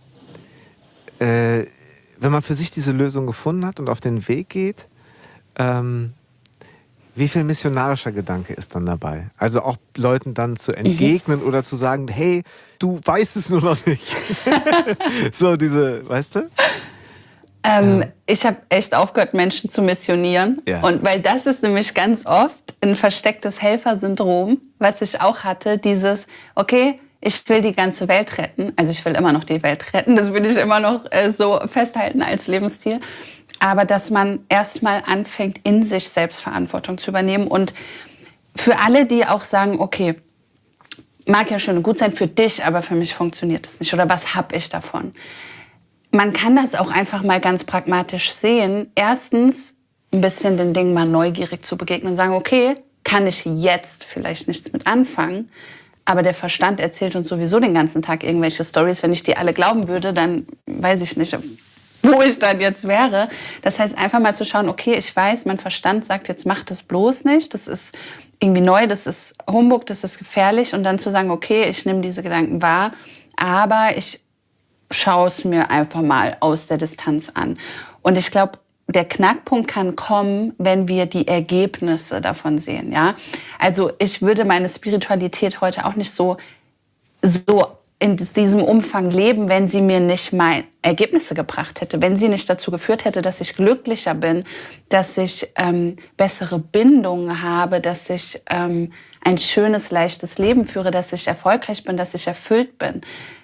Speaker 2: äh, wenn man für sich diese Lösung gefunden hat und auf den Weg geht, ähm, wie viel missionarischer Gedanke ist dann dabei? Also auch Leuten dann zu entgegnen mhm. oder zu sagen, hey, du weißt es nur noch nicht. So diese, weißt du?
Speaker 1: Ähm, ja. Ich habe echt aufgehört, Menschen zu missionieren. Ja. Und weil das ist nämlich ganz oft ein verstecktes Helfersyndrom, was ich auch hatte. Dieses, okay, ich will die ganze Welt retten. Also ich will immer noch die Welt retten. Das will ich immer noch äh, so festhalten als Lebensstil. Aber dass man erstmal anfängt, in sich Selbstverantwortung zu übernehmen. Und für alle, die auch sagen, okay, mag ja schön und gut sein für dich, aber für mich funktioniert das nicht. Oder was habe ich davon? Man kann das auch einfach mal ganz pragmatisch sehen. Erstens, ein bisschen den Dingen mal neugierig zu begegnen und sagen, okay, kann ich jetzt vielleicht nichts mit anfangen, aber der Verstand erzählt uns sowieso den ganzen Tag irgendwelche Storys. Wenn ich die alle glauben würde, dann weiß ich nicht, wo ich dann jetzt wäre. Das heißt, einfach mal zu schauen, okay, ich weiß, mein Verstand sagt, jetzt mach das bloß nicht. Das ist irgendwie neu, das ist Humbug, das ist gefährlich. Und dann zu sagen, okay, ich nehme diese Gedanken wahr, aber ich schaue es mir einfach mal aus der Distanz an. Und ich glaube, der Knackpunkt kann kommen, wenn wir die Ergebnisse davon sehen. Ja? Also ich würde meine Spiritualität heute auch nicht so, so in diesem Umfang leben, wenn sie mir nicht mal Ergebnisse gebracht hätte, wenn sie nicht dazu geführt hätte, dass ich glücklicher bin, dass ich ähm, bessere Bindungen habe, dass ich ähm, ein schönes, leichtes Leben führe, dass ich erfolgreich bin, dass ich erfüllt bin.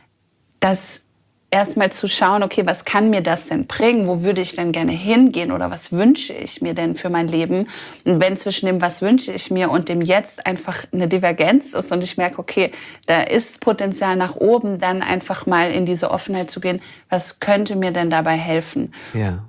Speaker 1: Das erstmal zu schauen, okay, was kann mir das denn bringen? Wo würde ich denn gerne hingehen? Oder was wünsche ich mir denn für mein Leben? Und wenn zwischen dem, was wünsche ich mir und dem Jetzt einfach eine Divergenz ist und ich merke, okay, da ist Potenzial nach oben, dann einfach mal in diese Offenheit zu gehen, was könnte mir denn dabei helfen?
Speaker 2: Ja.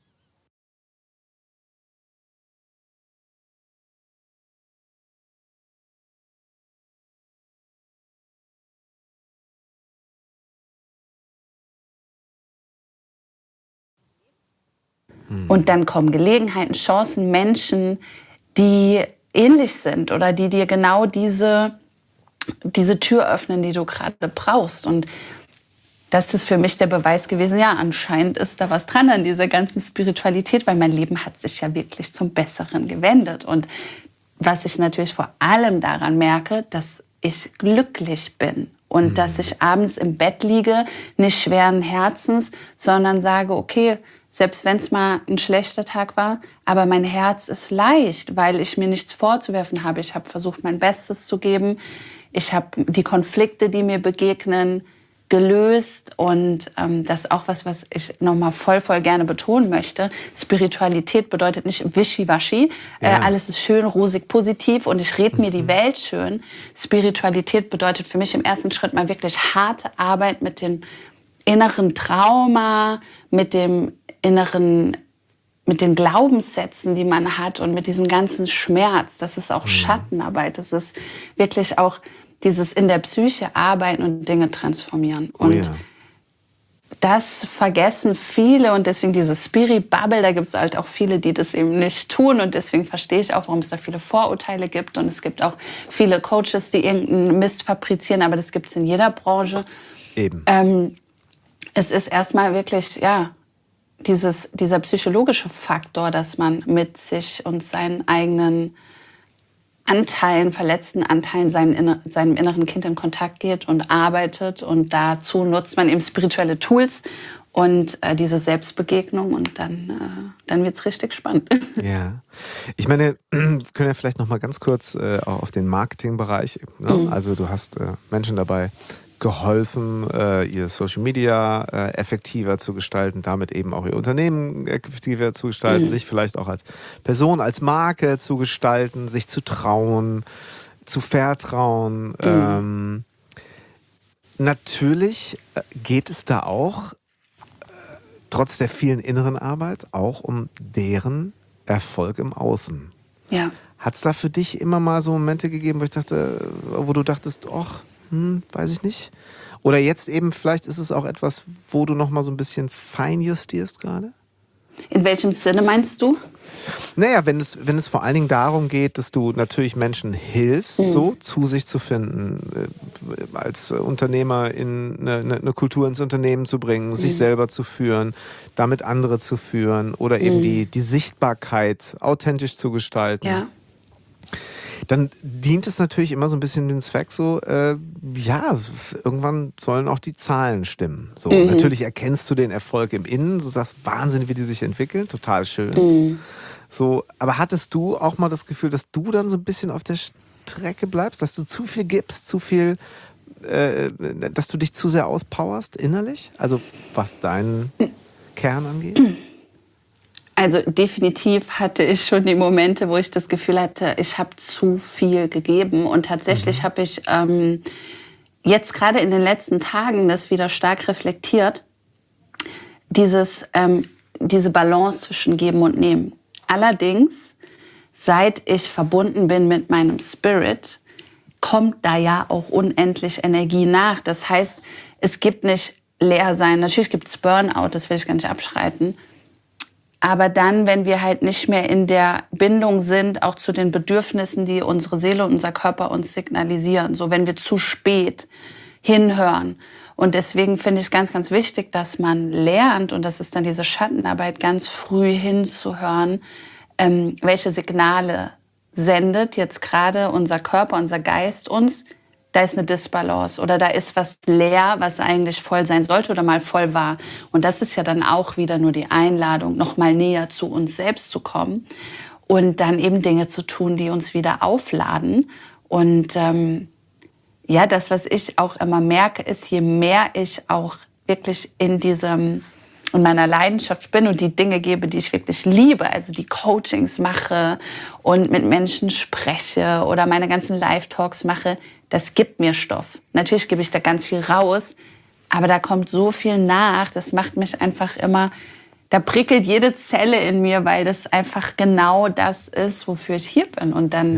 Speaker 1: Und dann kommen Gelegenheiten, Chancen, Menschen, die ähnlich sind oder die dir genau diese, diese Tür öffnen, die du gerade brauchst. Und das ist für mich der Beweis gewesen, ja, anscheinend ist da was dran an dieser ganzen Spiritualität, weil mein Leben hat sich ja wirklich zum Besseren gewendet. Und was ich natürlich vor allem daran merke, dass ich glücklich bin. Und mhm. dass ich abends im Bett liege, nicht schweren Herzens, sondern sage, okay, selbst wenn es mal ein schlechter Tag war, aber mein Herz ist leicht, weil ich mir nichts vorzuwerfen habe. Ich habe versucht, mein Bestes zu geben. Ich habe die Konflikte, die mir begegnen, gelöst. Und ähm, das ist auch was, was ich nochmal voll, voll gerne betonen möchte. Spiritualität bedeutet nicht wischiwaschi. Ja. Äh, alles ist schön, rosig, positiv und ich rede mir die Welt schön. Spiritualität bedeutet für mich im ersten Schritt mal wirklich harte Arbeit mit dem inneren Trauma, mit dem inneren, mit den Glaubenssätzen, die man hat und mit diesem ganzen Schmerz. Das ist auch Schattenarbeit. Das ist wirklich auch dieses in der Psyche arbeiten und Dinge transformieren.
Speaker 2: Oh
Speaker 1: und
Speaker 2: ja.
Speaker 1: das vergessen viele und deswegen diese Spirit-Bubble, da gibt es halt auch viele, die das eben nicht tun und deswegen verstehe ich auch, warum es da viele Vorurteile gibt und es gibt auch viele Coaches, die irgendeinen Mist fabrizieren, aber das gibt es in jeder Branche.
Speaker 2: Eben.
Speaker 1: Ähm, es ist erstmal wirklich, ja, dieses, dieser psychologische Faktor, dass man mit sich und seinen eigenen Anteilen, verletzten Anteilen, seinen, seinem inneren Kind in Kontakt geht und arbeitet. Und dazu nutzt man eben spirituelle Tools und äh, diese Selbstbegegnung. Und dann, äh, dann wird es richtig spannend.
Speaker 2: Ja, ich meine, wir können ja vielleicht noch mal ganz kurz äh, auch auf den Marketingbereich. Ne? Mhm. Also du hast äh, Menschen dabei, geholfen, äh, ihr Social Media äh, effektiver zu gestalten, damit eben auch ihr Unternehmen effektiver zu gestalten, mhm. sich vielleicht auch als Person, als Marke zu gestalten, sich zu trauen, zu vertrauen. Mhm. Ähm, natürlich geht es da auch, äh, trotz der vielen inneren Arbeit, auch um deren Erfolg im Außen.
Speaker 1: Ja.
Speaker 2: Hat es da für dich immer mal so Momente gegeben, wo ich dachte, wo du dachtest, ach, hm, weiß ich nicht? Oder jetzt eben, vielleicht ist es auch etwas, wo du noch mal so ein bisschen feinjustierst gerade?
Speaker 1: In welchem Sinne meinst du?
Speaker 2: Naja, wenn es, wenn es vor allen Dingen darum geht, dass du natürlich Menschen hilfst, mhm. so zu sich zu finden, äh, als Unternehmer in eine, eine Kultur ins Unternehmen zu bringen, mhm. sich selber zu führen, damit andere zu führen oder eben mhm. die, die Sichtbarkeit authentisch zu gestalten.
Speaker 1: Ja.
Speaker 2: Dann dient es natürlich immer so ein bisschen dem Zweck so, äh, ja, irgendwann sollen auch die Zahlen stimmen. So, mhm. natürlich erkennst du den Erfolg im Innen, du sagst, Wahnsinn, wie die sich entwickeln, total schön. Mhm. So, aber hattest du auch mal das Gefühl, dass du dann so ein bisschen auf der Strecke bleibst, dass du zu viel gibst, zu viel, äh, dass du dich zu sehr auspowerst innerlich? Also was deinen Kern angeht?
Speaker 1: Also definitiv hatte ich schon die Momente, wo ich das Gefühl hatte, ich habe zu viel gegeben. Und tatsächlich mhm. habe ich ähm, jetzt gerade in den letzten Tagen das wieder stark reflektiert, dieses, ähm, diese Balance zwischen Geben und Nehmen. Allerdings, seit ich verbunden bin mit meinem Spirit, kommt da ja auch unendlich Energie nach. Das heißt, es gibt nicht Leersein. Natürlich gibt es Burnout, das will ich gar nicht abschreiten. Aber dann, wenn wir halt nicht mehr in der Bindung sind, auch zu den Bedürfnissen, die unsere Seele und unser Körper uns signalisieren, so wenn wir zu spät hinhören. Und deswegen finde ich es ganz, ganz wichtig, dass man lernt, und das ist dann diese Schattenarbeit, ganz früh hinzuhören, ähm, welche Signale sendet jetzt gerade unser Körper, unser Geist uns. Da ist eine Disbalance oder da ist was leer, was eigentlich voll sein sollte oder mal voll war. Und das ist ja dann auch wieder nur die Einladung, noch mal näher zu uns selbst zu kommen und dann eben Dinge zu tun, die uns wieder aufladen. Und ähm, ja, das, was ich auch immer merke, ist, je mehr ich auch wirklich in diesem in meiner Leidenschaft bin und die Dinge gebe, die ich wirklich liebe, also die Coachings mache und mit Menschen spreche oder meine ganzen Live-Talks mache, das gibt mir Stoff. Natürlich gebe ich da ganz viel raus, aber da kommt so viel nach, das macht mich einfach immer, da prickelt jede Zelle in mir, weil das einfach genau das ist, wofür ich hier bin. Und dann ja.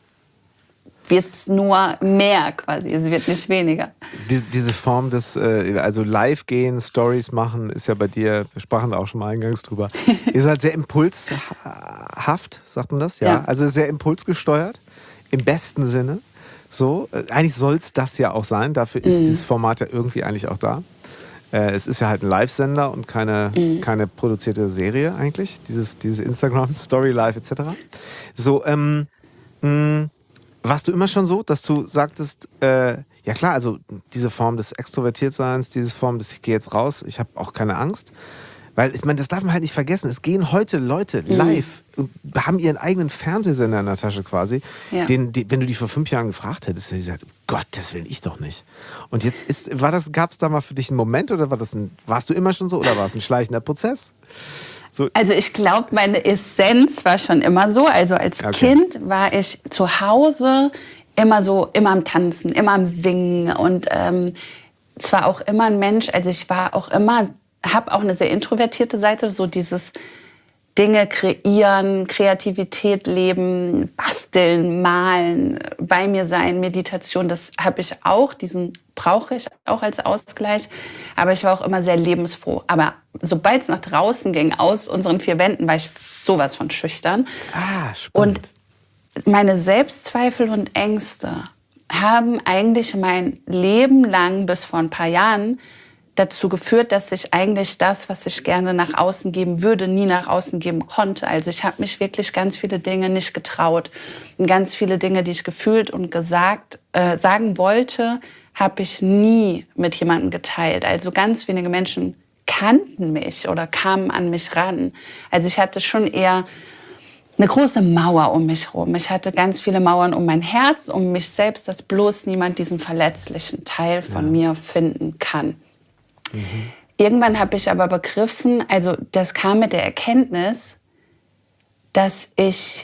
Speaker 1: wird es nur mehr quasi, es wird nicht weniger.
Speaker 2: Diese, diese Form des, also live gehen, Stories machen, ist ja bei dir, wir sprachen da auch schon mal eingangs drüber, ist halt sehr impulshaft, sagt man das? Ja. ja. Also sehr impulsgesteuert, im besten Sinne. So, eigentlich soll es das ja auch sein, dafür ist mhm. dieses Format ja irgendwie eigentlich auch da. Äh, es ist ja halt ein Live-Sender und keine, mhm. keine produzierte Serie eigentlich, dieses, dieses Instagram, Story, Live et cetera. So, ähm, mh, warst du immer schon so, dass du sagtest, äh, ja klar, also diese Form des Extrovertiertseins, diese Form des ich gehe jetzt raus, ich habe auch keine Angst. Weil, ich meine, das darf man halt nicht vergessen. Es gehen heute Leute live mhm. und haben ihren eigenen Fernsehsender in der Tasche quasi. Ja. Den, die, wenn du die vor fünf Jahren gefragt hättest, hätte ich gesagt, Gott, das will ich doch nicht. Und jetzt ist, war das, gab es da mal für dich einen Moment oder war das ein, warst du immer schon so oder war es ein schleichender Prozess? So.
Speaker 1: Also ich glaube, meine Essenz war schon immer so. Also als okay. Kind war ich zu Hause immer so, immer am Tanzen, immer am Singen und ähm, zwar auch immer ein Mensch, also ich war auch immer, habe auch eine sehr introvertierte Seite, so dieses Dinge kreieren, Kreativität leben, basteln, malen, bei mir sein, Meditation, das habe ich auch, diesen brauche ich auch als Ausgleich. Aber ich war auch immer sehr lebensfroh. Aber sobald es nach draußen ging, aus unseren vier Wänden, war ich sowas von schüchtern.
Speaker 2: Ah, spannend.
Speaker 1: Und meine Selbstzweifel und Ängste haben eigentlich mein Leben lang bis vor ein paar Jahren dazu geführt, dass ich eigentlich das, was ich gerne nach außen geben würde, nie nach außen geben konnte. Also ich habe mich wirklich ganz viele Dinge nicht getraut. Und ganz viele Dinge, die ich gefühlt und gesagt, äh, sagen wollte, habe ich nie mit jemandem geteilt. Also ganz wenige Menschen kannten mich oder kamen an mich ran. Also ich hatte schon eher eine große Mauer um mich rum. Ich hatte ganz viele Mauern um mein Herz, um mich selbst, dass bloß niemand diesen verletzlichen Teil von ja. mir finden kann. Mhm. Irgendwann habe ich aber begriffen, also das kam mit der Erkenntnis, dass ich,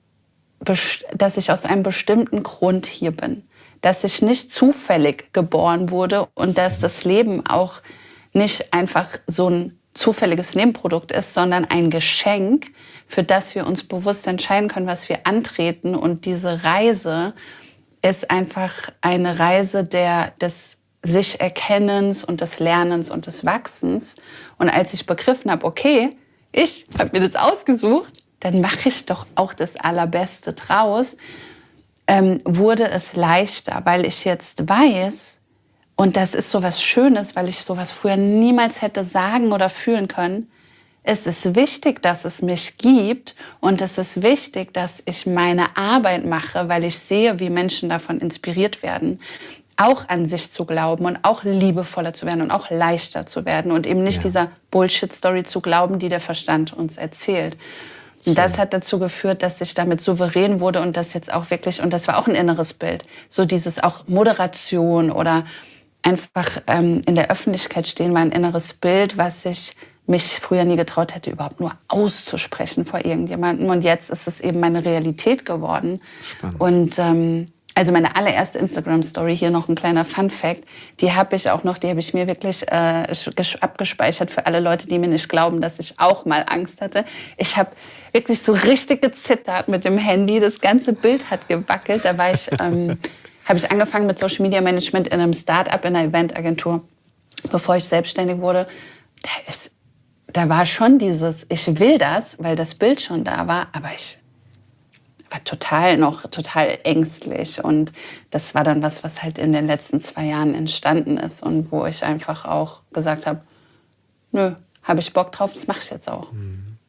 Speaker 1: dass ich aus einem bestimmten Grund hier bin. Dass ich nicht zufällig geboren wurde und dass das Leben auch nicht einfach so ein zufälliges Nebenprodukt ist, sondern ein Geschenk, für das wir uns bewusst entscheiden können, was wir antreten. Und diese Reise ist einfach eine Reise der, des sich Erkennens und des Lernens und des Wachsens. Und als ich begriffen habe, okay, ich habe mir das ausgesucht, dann mache ich doch auch das Allerbeste draus, ähm, wurde es leichter, weil ich jetzt weiß, und das ist so was Schönes, weil ich sowas früher niemals hätte sagen oder fühlen können. Es ist wichtig, dass es mich gibt und es ist wichtig, dass ich meine Arbeit mache, weil ich sehe, wie Menschen davon inspiriert werden, auch an sich zu glauben und auch liebevoller zu werden und auch leichter zu werden und eben nicht ja. dieser Bullshit-Story zu glauben, die der Verstand uns erzählt. Und das hat dazu geführt, dass ich damit souverän wurde und das jetzt auch wirklich, und das war auch ein inneres Bild, so dieses auch Moderation oder einfach ähm, in der Öffentlichkeit stehen war ein inneres Bild, was ich mich früher nie getraut hätte, überhaupt nur auszusprechen vor irgendjemandem. Und jetzt ist es eben meine Realität geworden. Spannend. Und ähm, also meine allererste Instagram-Story, hier noch ein kleiner Fun-Fact, die habe ich auch noch, die habe ich mir wirklich äh, abgespeichert für alle Leute, die mir nicht glauben, dass ich auch mal Angst hatte. Ich habe wirklich so richtig gezittert mit dem Handy, das ganze Bild hat gewackelt. Da war ich... Ähm, habe ich angefangen mit Social Media Management in einem Start-up, in einer Eventagentur, bevor ich selbstständig wurde. Da, ist, da war schon dieses, ich will das, weil das Bild schon da war, aber ich war total noch total ängstlich. Und das war dann was, was halt in den letzten zwei Jahren entstanden ist und wo ich einfach auch gesagt habe, nö, habe ich Bock drauf, das mache ich jetzt auch.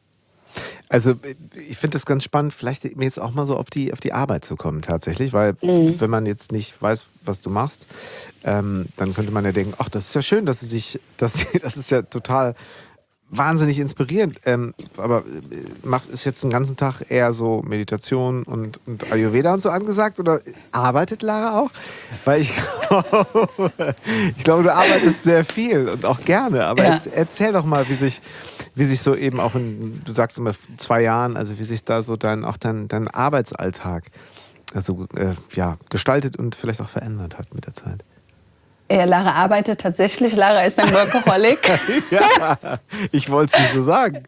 Speaker 2: Also ich finde das ganz spannend, vielleicht jetzt auch mal so auf die, auf die Arbeit zu kommen tatsächlich, weil mhm. wenn man jetzt nicht weiß, was du machst, ähm, dann könnte man ja denken, ach, das ist ja schön, dass sie sich, dass sie, das ist ja total wahnsinnig inspirierend, ähm, aber macht ist jetzt den ganzen Tag eher so Meditation und, und Ayurveda und so angesagt oder arbeitet Lara auch? Weil ich glaube, ich glaube, du arbeitest sehr viel und auch gerne, aber ja. jetzt, erzähl doch mal, wie sich, wie sich so eben auch in, du sagst immer zwei Jahren, also wie sich da so dein, auch dein, dein Arbeitsalltag also, äh, ja, gestaltet und vielleicht auch verändert hat mit der Zeit.
Speaker 1: Ja, Lara arbeitet tatsächlich. Lara ist ein Workaholic.
Speaker 2: Ja, ich wollte es nicht so sagen.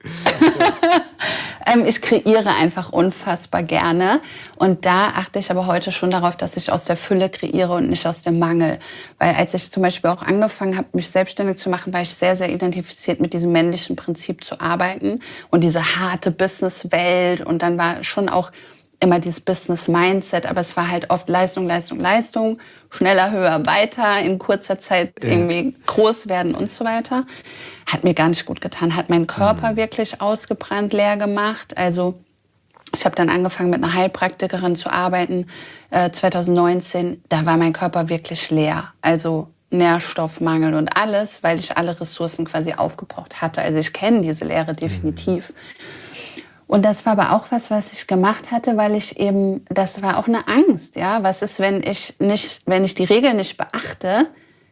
Speaker 1: ähm, ich kreiere einfach unfassbar gerne. Und da achte ich aber heute schon darauf, dass ich aus der Fülle kreiere und nicht aus dem Mangel. Weil als ich zum Beispiel auch angefangen habe, mich selbstständig zu machen, war ich sehr, sehr identifiziert mit diesem männlichen Prinzip zu arbeiten. Und diese harte Businesswelt. Und dann war schon auch immer dieses Business-Mindset, aber es war halt oft Leistung, Leistung, Leistung, schneller, höher, weiter, in kurzer Zeit ja. irgendwie groß werden und so weiter. Hat mir gar nicht gut getan, hat meinen Körper mhm. wirklich ausgebrannt, leer gemacht. Also ich habe dann angefangen mit einer Heilpraktikerin zu arbeiten, äh, zwanzig neunzehn. Da war mein Körper wirklich leer, also Nährstoffmangel und alles, weil ich alle Ressourcen quasi aufgebraucht hatte. Also ich kenne diese Leere definitiv. Mhm. Und das war aber auch was, was ich gemacht hatte, weil ich eben, das war auch eine Angst, ja. Was ist, wenn ich nicht, wenn ich die Regeln nicht beachte?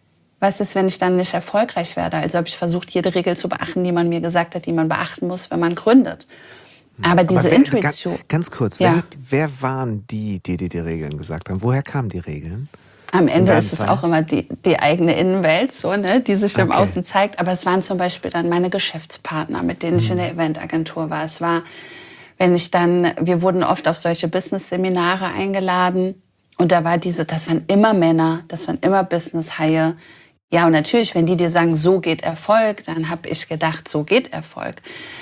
Speaker 1: Was ist, wenn ich dann nicht erfolgreich werde? Also habe ich versucht, jede Regel zu beachten, die man mir gesagt hat, die man beachten muss, wenn man gründet. Aber diese aber wer, Intuition.
Speaker 2: Ganz, ganz kurz,
Speaker 1: ja.
Speaker 2: wer, wer waren die, die dir die Regeln gesagt haben? Woher kamen die Regeln?
Speaker 1: Am Ende ist es auch immer die, die eigene Innenwelt, so, ne, die sich okay. im Außen zeigt. Aber es waren zum Beispiel dann meine Geschäftspartner, mit denen ich in der Eventagentur war. Es war, wenn ich dann, wir wurden oft auf solche Business-Seminare eingeladen. Und da war diese, das waren immer Männer, das waren immer Business-Haie. Ja, und natürlich, wenn die dir sagen, so geht Erfolg, dann habe ich gedacht, so geht Erfolg.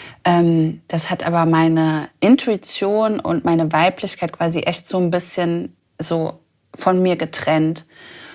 Speaker 1: Ähm, das hat aber meine Intuition und meine Weiblichkeit quasi echt so ein bisschen so von mir getrennt.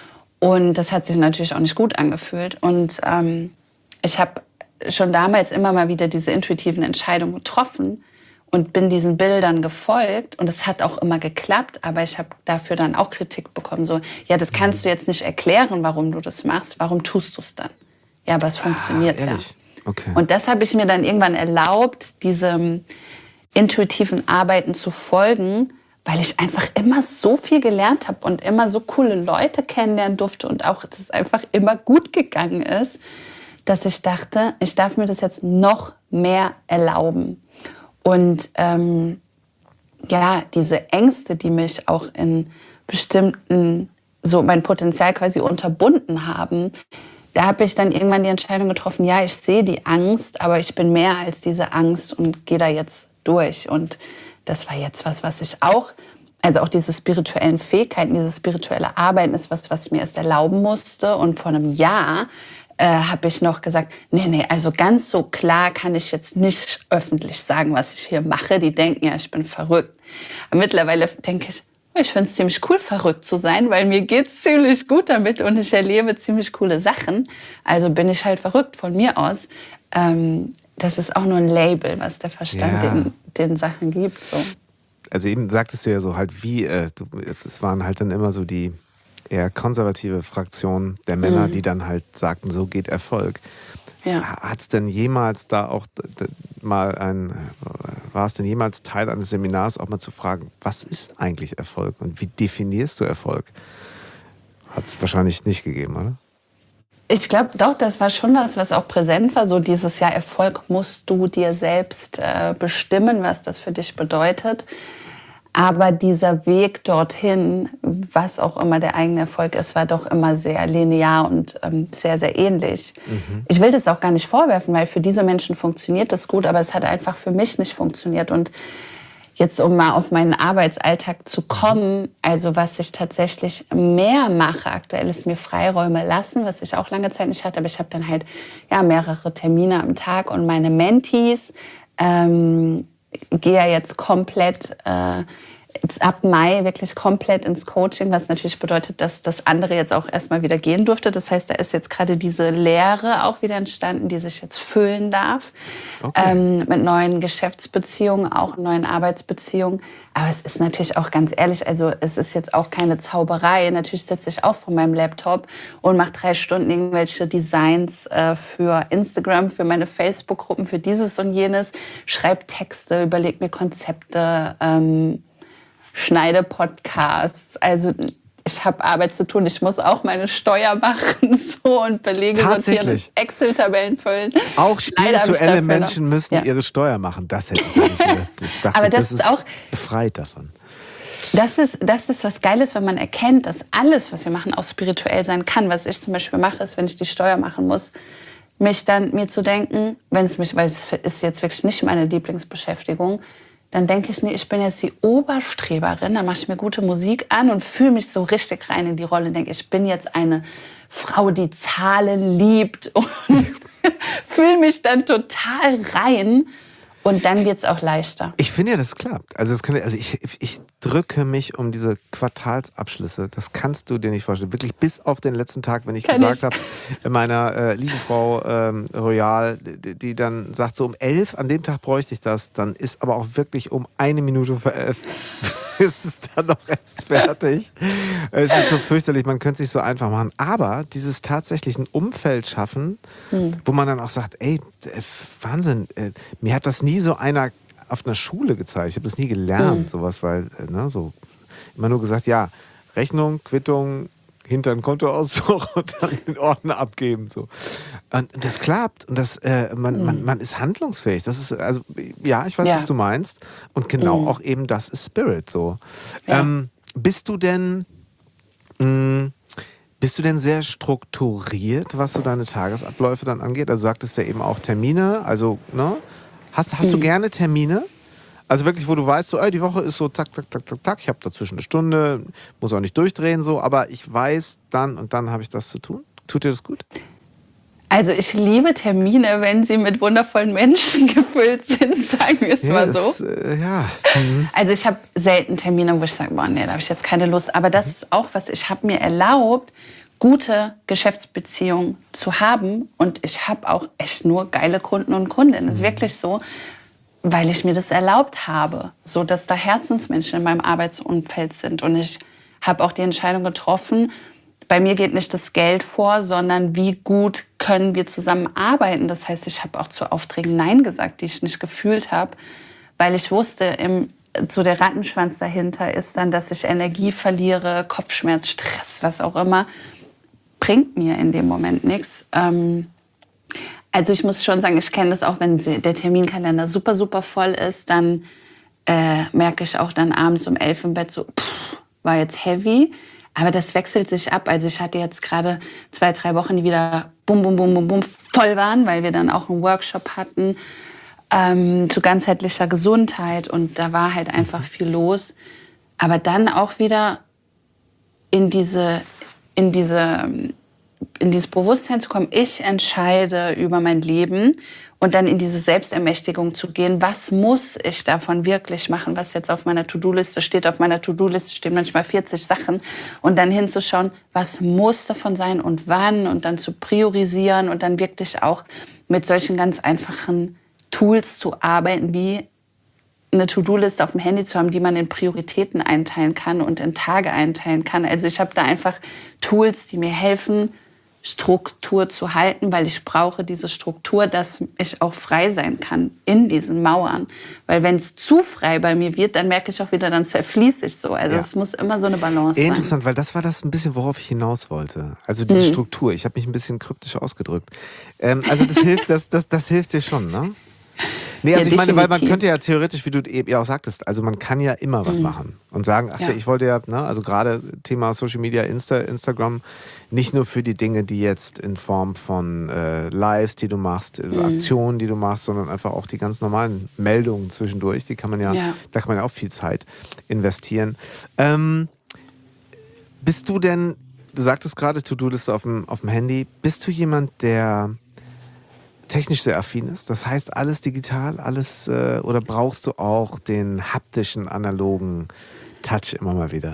Speaker 1: Und das hat sich natürlich auch nicht gut angefühlt. Und ähm, ich habe schon damals immer mal wieder diese intuitiven Entscheidungen getroffen und bin diesen Bildern gefolgt. Und es hat auch immer geklappt, aber ich habe dafür dann auch Kritik bekommen. So, ja, das kannst du jetzt nicht erklären, warum du das machst. Warum tust du es dann? Ja, aber es funktioniert ah, ja.
Speaker 2: Okay.
Speaker 1: Und das habe ich mir dann irgendwann erlaubt, diese, intuitiven Arbeiten zu folgen, weil ich einfach immer so viel gelernt habe und immer so coole Leute kennenlernen durfte und auch das einfach immer gut gegangen ist, dass ich dachte, ich darf mir das jetzt noch mehr erlauben. Und ähm, ja, diese Ängste, die mich auch in bestimmten, so mein Potenzial quasi unterbunden haben, da habe ich dann irgendwann die Entscheidung getroffen, ja, ich sehe die Angst, aber ich bin mehr als diese Angst und gehe da jetzt durch. Und das war jetzt was, was ich auch, also auch diese spirituellen Fähigkeiten, dieses spirituelle Arbeiten ist was, was ich mir erst erlauben musste. Und vor einem Jahr äh, habe ich noch gesagt, nee, nee, also ganz so klar kann ich jetzt nicht öffentlich sagen, was ich hier mache. Die denken ja, ich bin verrückt. Aber mittlerweile denke ich, ich finde es ziemlich cool, verrückt zu sein, weil mir geht's ziemlich gut damit und ich erlebe ziemlich coole Sachen. Also bin ich halt verrückt von mir aus. Ähm, das ist auch nur ein Label, was der Verstand
Speaker 2: Ja.
Speaker 1: den, den Sachen gibt. So.
Speaker 2: Also eben sagtest du ja so halt wie, äh, du, das waren halt dann immer so die eher konservative Fraktion der Männer,
Speaker 1: Mhm.
Speaker 2: die dann halt sagten, so geht Erfolg.
Speaker 1: Ja.
Speaker 2: Hat es denn jemals da auch d- d- mal ein, war es denn jemals Teil eines Seminars auch mal zu fragen, was ist eigentlich Erfolg und wie definierst du Erfolg? Hat es wahrscheinlich nicht gegeben, oder?
Speaker 1: Ich glaube doch, das war schon was, was auch präsent war. So dieses Jahr Erfolg musst du dir selbst äh, bestimmen, was das für dich bedeutet. Aber dieser Weg dorthin, was auch immer der eigene Erfolg ist, war doch immer sehr linear und ähm, sehr, sehr ähnlich. Mhm. Ich will das auch gar nicht vorwerfen, weil für diese Menschen funktioniert das gut, aber es hat einfach für mich nicht funktioniert. Und jetzt, um mal auf meinen Arbeitsalltag zu kommen, also was ich tatsächlich mehr mache aktuell, ist mir Freiräume lassen, was ich auch lange Zeit nicht hatte. Aber ich habe dann halt ja, mehrere Termine am Tag und meine Mentees, ähm, gehe ja jetzt komplett äh, jetzt ab Mai wirklich komplett ins Coaching, was natürlich bedeutet, dass das andere jetzt auch erstmal wieder gehen durfte. Das heißt, da ist jetzt gerade diese Leere auch wieder entstanden, die sich jetzt füllen darf. Okay. Ähm, mit neuen Geschäftsbeziehungen, auch neuen Arbeitsbeziehungen. Aber es ist natürlich auch ganz ehrlich, also es ist jetzt auch keine Zauberei. Natürlich sitze ich auch vor meinem Laptop und mache drei Stunden irgendwelche Designs äh, für Instagram, für meine Facebook-Gruppen, für dieses und jenes, schreibe Texte, überlege mir Konzepte, ähm, schneide Podcasts. Also ich habe Arbeit zu tun. Ich muss auch meine Steuer machen so und Belege sortieren, Excel-Tabellen füllen.
Speaker 2: Auch spirituelle Menschen müssen ja. ihre Steuer machen. Das hätte ich nicht gedacht. Ich dachte,
Speaker 1: aber das,
Speaker 2: das ist
Speaker 1: auch
Speaker 2: befreit davon.
Speaker 1: Das ist, das ist was Geiles, wenn man erkennt, dass alles, was wir machen, auch spirituell sein kann. Was ich zum Beispiel mache, ist, wenn ich die Steuer machen muss, mich dann mir zu denken, wenn es mich, weil es ist jetzt wirklich nicht meine Lieblingsbeschäftigung, dann denke ich, nee, ich bin jetzt die Oberstreberin, dann mache ich mir gute Musik an und fühle mich so richtig rein in die Rolle und denke, ich bin jetzt eine Frau, die Zahlen liebt und fühle mich dann total rein. Und dann wird es auch leichter.
Speaker 2: Ich finde ja, das klappt. Also, das kann, also ich, ich drücke mich um diese Quartalsabschlüsse. Das kannst du dir nicht vorstellen. Wirklich bis auf den letzten Tag, wenn ich kann gesagt habe, meiner äh, lieben Frau ähm, Royal, die, die dann sagt, so um elf, an dem Tag bräuchte ich das, dann ist aber auch wirklich um eine Minute vor elf ist es dann noch erst fertig. Es ist so fürchterlich, man könnte es sich so einfach machen. Aber dieses tatsächlich ein Umfeld schaffen, hm. wo man dann auch sagt, ey, Wahnsinn, äh, mir hat das nie so einer auf einer Schule gezeigt. Ich habe das nie gelernt, hm. sowas, weil, ne, so immer nur gesagt, ja, Rechnung, Quittung, hinter ein Kontoauszug und dann den Ordner abgeben. So. Und das klappt und das, äh, man, hm. man, man ist handlungsfähig. Das ist, also, ja, ich weiß, ja. was du meinst. Und genau hm. auch eben das ist Spirit so. Ja. Ähm, bist du denn mh, bist du denn sehr strukturiert, was so deine Tagesabläufe dann angeht? Also sagtest du ja eben auch Termine, also, ne? Hast, hast hm. du gerne Termine? Also wirklich, wo du weißt, so, ey, die Woche ist so zack, zack, zack, zack, zack, ich habe dazwischen eine Stunde, muss auch nicht durchdrehen, so, aber ich weiß, dann und dann habe ich das zu tun. Tut dir das gut?
Speaker 1: Also ich liebe Termine, wenn sie mit wundervollen Menschen gefüllt sind, sagen wir es ja, mal so.
Speaker 2: Das, äh, ja. Mhm.
Speaker 1: Also ich habe selten Termine, wo ich sage, boah, nee, da habe ich jetzt keine Lust. Aber das mhm. ist auch was, ich habe mir erlaubt, gute Geschäftsbeziehungen zu haben. Und ich habe auch echt nur geile Kunden und Kundinnen. Das ist wirklich so. Weil ich mir das erlaubt habe, so dass da Herzensmenschen in meinem Arbeitsumfeld sind. Und ich habe auch die Entscheidung getroffen, bei mir geht nicht das Geld vor, sondern wie gut können wir zusammenarbeiten. Das heißt, ich habe auch zu Aufträgen Nein gesagt, die ich nicht gefühlt habe, weil ich wusste, im, so der Rattenschwanz dahinter ist dann, dass ich Energie verliere, Kopfschmerz, Stress, was auch immer, bringt mir in dem Moment nichts. Ähm, also ich muss schon sagen, ich kenne das auch, wenn der Terminkalender super, super voll ist, dann äh, merke ich auch dann abends um elf im Bett so, pff, war jetzt heavy. Aber das wechselt sich ab. Also ich hatte jetzt gerade zwei, drei Wochen, die wieder bum, bum, bum, bum, bum voll waren, weil wir dann auch einen Workshop hatten ähm, zu ganzheitlicher Gesundheit. Und da war halt einfach viel los. Aber dann auch wieder in diese, in diese, in dieses Bewusstsein zu kommen, ich entscheide über mein Leben. Und dann in diese Selbstermächtigung zu gehen, was muss ich davon wirklich machen, was jetzt auf meiner To-Do-Liste steht. Auf meiner To-Do-Liste stehen manchmal vierzig Sachen. Und dann hinzuschauen, was muss davon sein und wann. Und dann zu priorisieren und dann wirklich auch mit solchen ganz einfachen Tools zu arbeiten, wie eine To-Do-Liste auf dem Handy zu haben, die man in Prioritäten einteilen kann und in Tage einteilen kann. Also ich habe da einfach Tools, die mir helfen, Struktur zu halten, weil ich brauche diese Struktur, dass ich auch frei sein kann in diesen Mauern. Weil wenn es zu frei bei mir wird, dann merke ich auch wieder, dann zerfließe ich so. Also ja. Es muss immer so eine Balance sein.
Speaker 2: Interessant, weil das war das ein bisschen, worauf ich hinaus wollte. Also diese hm. Struktur. Ich habe mich ein bisschen kryptisch ausgedrückt. Ähm, also das hilft, das, das, das hilft dir schon, ne? Nee, also ja, ich meine, weil man könnte ja theoretisch, wie du eben ja auch sagtest, also man kann ja immer was mhm. machen und sagen, ach ja, ich wollte ja, ne, also gerade Thema Social Media, Insta, Instagram, nicht nur für die Dinge, die jetzt in Form von äh, Lives, die du machst, mhm. Aktionen, die du machst, sondern einfach auch die ganz normalen Meldungen zwischendurch, die kann man ja, ja. da kann man ja auch viel Zeit investieren. Ähm, bist du denn, du sagtest gerade, To-Do-Liste auf dem, auf dem Handy, bist du jemand, der technisch sehr affin ist? Das heißt, alles digital, alles äh, oder brauchst du auch den haptischen, analogen Touch immer mal wieder?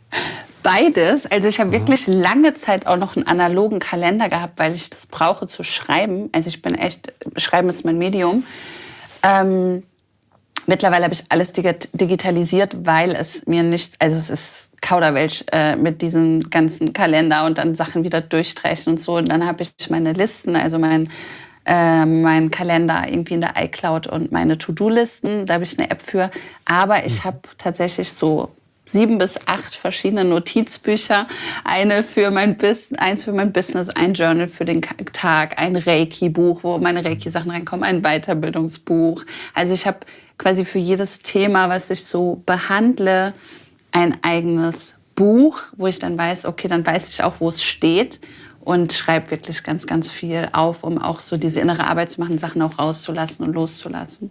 Speaker 1: Beides. Also ich habe ja. wirklich lange Zeit auch noch einen analogen Kalender gehabt, weil ich das brauche zu schreiben. Also ich bin echt, Schreiben ist mein Medium. Ähm, mittlerweile habe ich alles digitalisiert, weil es mir nicht, also es ist Kauderwelsch äh, mit diesem ganzen Kalender und dann Sachen wieder durchstreichen und so. Und dann habe ich meine Listen, also mein Äh, mein Kalender irgendwie in der iCloud und meine To-Do-Listen. Da habe ich eine App für. Aber ich habe tatsächlich so sieben bis acht verschiedene Notizbücher. Eine für mein Business, eins für mein Business, ein Journal für den Tag, ein Reiki-Buch, wo meine Reiki-Sachen reinkommen, ein Weiterbildungsbuch. Also ich habe quasi für jedes Thema, was ich so behandle, ein eigenes Buch, wo ich dann weiß, okay, dann weiß ich auch, wo es steht. Und schreibe wirklich ganz, ganz viel auf, um auch so diese innere Arbeit zu machen, Sachen auch rauszulassen und loszulassen.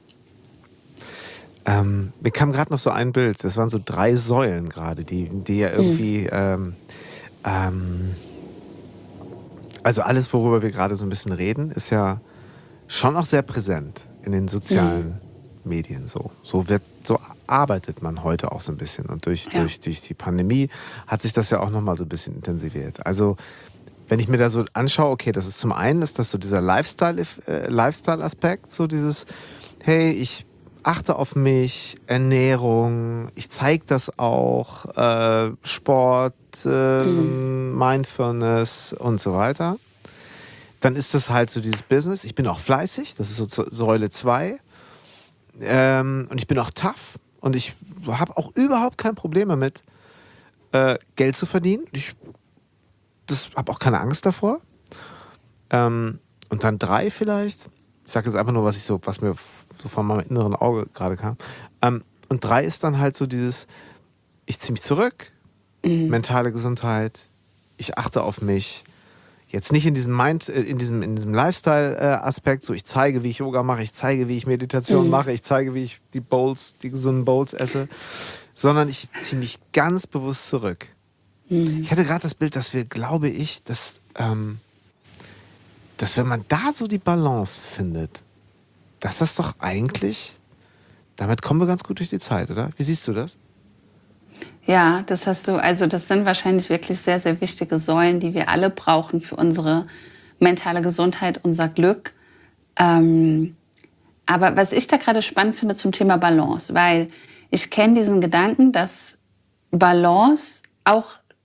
Speaker 2: Ähm, mir kam gerade noch so ein Bild, das waren so drei Säulen gerade, die, die ja irgendwie, mhm. ähm, ähm, also alles, worüber wir gerade so ein bisschen reden, ist ja schon auch sehr präsent in den sozialen mhm. Medien. So. So, wird, so arbeitet man heute auch so ein bisschen. Und durch, ja. durch, durch die Pandemie hat sich das ja auch nochmal so ein bisschen intensiviert. Also wenn ich mir da so anschaue, okay, das ist zum einen, ist das so dieser Lifestyle, äh, Lifestyle-Aspekt, so dieses, hey, ich achte auf mich, Ernährung, ich zeige das auch, äh, Sport, äh, mhm. Mindfulness und so weiter. Dann ist das halt so dieses Business, ich bin auch fleißig, das ist so Säule zwei. Ähm, und ich bin auch tough und ich habe auch überhaupt kein Problem damit, äh, Geld zu verdienen. Ich habe auch keine Angst davor. Ähm, und dann drei vielleicht. Ich sage jetzt einfach nur, was ich so, was mir so von meinem inneren Auge gerade kam. Ähm, und drei ist dann halt so dieses, ich ziehe mich zurück, mhm. mentale Gesundheit, ich achte auf mich. Jetzt nicht in diesem Mind, in diesem, in diesem Lifestyle-Aspekt, so ich zeige, wie ich Yoga mache, ich zeige, wie ich Meditation mhm. mache, ich zeige, wie ich die Bowls, die gesunden Bowls esse, sondern ich ziehe mich ganz bewusst zurück. Mhm. Ich hatte gerade das Bild, dass wir, glaube ich, dass, ähm, dass wenn man da so die Balance findet, dass das doch eigentlich, damit kommen wir ganz gut durch die Zeit, oder? Wie siehst du das?
Speaker 1: Ja, das hast du, also das sind wahrscheinlich wirklich sehr, sehr wichtige Säulen, die wir alle brauchen für unsere mentale Gesundheit, unser Glück. Ähm, aber was ich da gerade spannend finde zum Thema Balance, weil ich kenne diesen Gedanken, dass Balance auch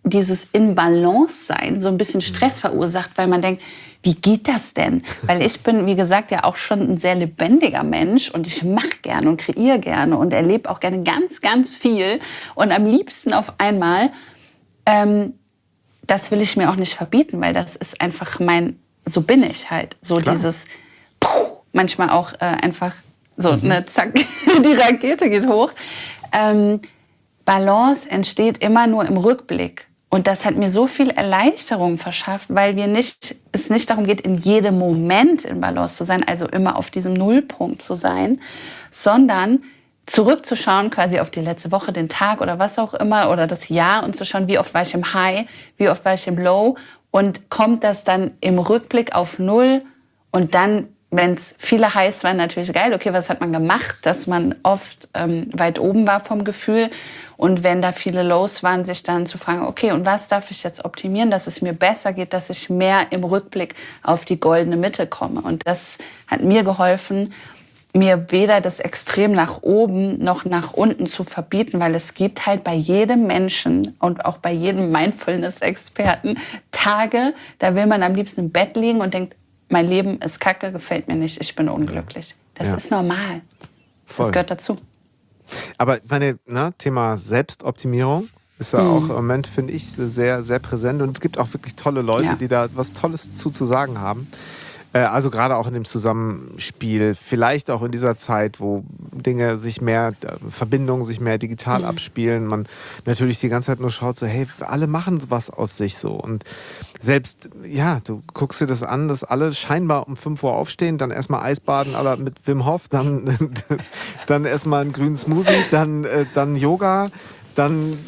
Speaker 1: dieses In-Balance-Sein so ein bisschen Stress verursacht, weil man denkt, wie geht das denn? Weil ich bin, wie gesagt, ja auch schon ein sehr lebendiger Mensch und ich mache gerne und kreiere gerne und erlebe auch gerne ganz, ganz viel. Und am liebsten auf einmal, ähm, das will ich mir auch nicht verbieten, weil das ist einfach mein, so bin ich halt. So Klar. dieses, puh, manchmal auch äh, einfach so, mhm. ne, zack, die Rakete geht hoch. Ähm, Balance entsteht immer nur im Rückblick. Und das hat mir so viel Erleichterung verschafft, weil wir nicht, es nicht darum geht, in jedem Moment in Balance zu sein, also immer auf diesem Nullpunkt zu sein, sondern zurückzuschauen quasi auf die letzte Woche, den Tag oder was auch immer oder das Jahr und zu schauen, wie oft war ich im High, wie oft war ich im Low und kommt das dann im Rückblick auf Null und dann, wenn es viele Highs waren, natürlich geil, okay, was hat man gemacht, dass man oft ähm, weit oben war vom Gefühl. Und wenn da viele Lows waren, sich dann zu fragen, okay, und was darf ich jetzt optimieren, dass es mir besser geht, dass ich mehr im Rückblick auf die goldene Mitte komme. Und das hat mir geholfen, mir weder das Extrem nach oben noch nach unten zu verbieten, weil es gibt halt bei jedem Menschen und auch bei jedem Mindfulness-Experten Tage, da will man am liebsten im Bett liegen und denkt, mein Leben ist kacke, gefällt mir nicht, ich bin unglücklich. Das ja. ist normal.
Speaker 2: Voll.
Speaker 1: Das gehört dazu.
Speaker 2: Aber meine, ne, Thema Selbstoptimierung ist ja hm. auch im Moment, finde ich, sehr, sehr präsent. Und es gibt auch wirklich tolle Leute, ja. die da was Tolles zu, zu sagen haben. Also gerade auch in dem Zusammenspiel, vielleicht auch in dieser Zeit, wo Dinge sich mehr, Verbindungen sich mehr digital mhm. abspielen, man natürlich die ganze Zeit nur schaut, so hey, alle machen was aus sich so und selbst, ja, du guckst dir das an, dass alle scheinbar um fünf Uhr aufstehen, dann erstmal Eisbaden aber mit Wim Hof, dann, dann erstmal einen grünen Smoothie, dann, dann Yoga, dann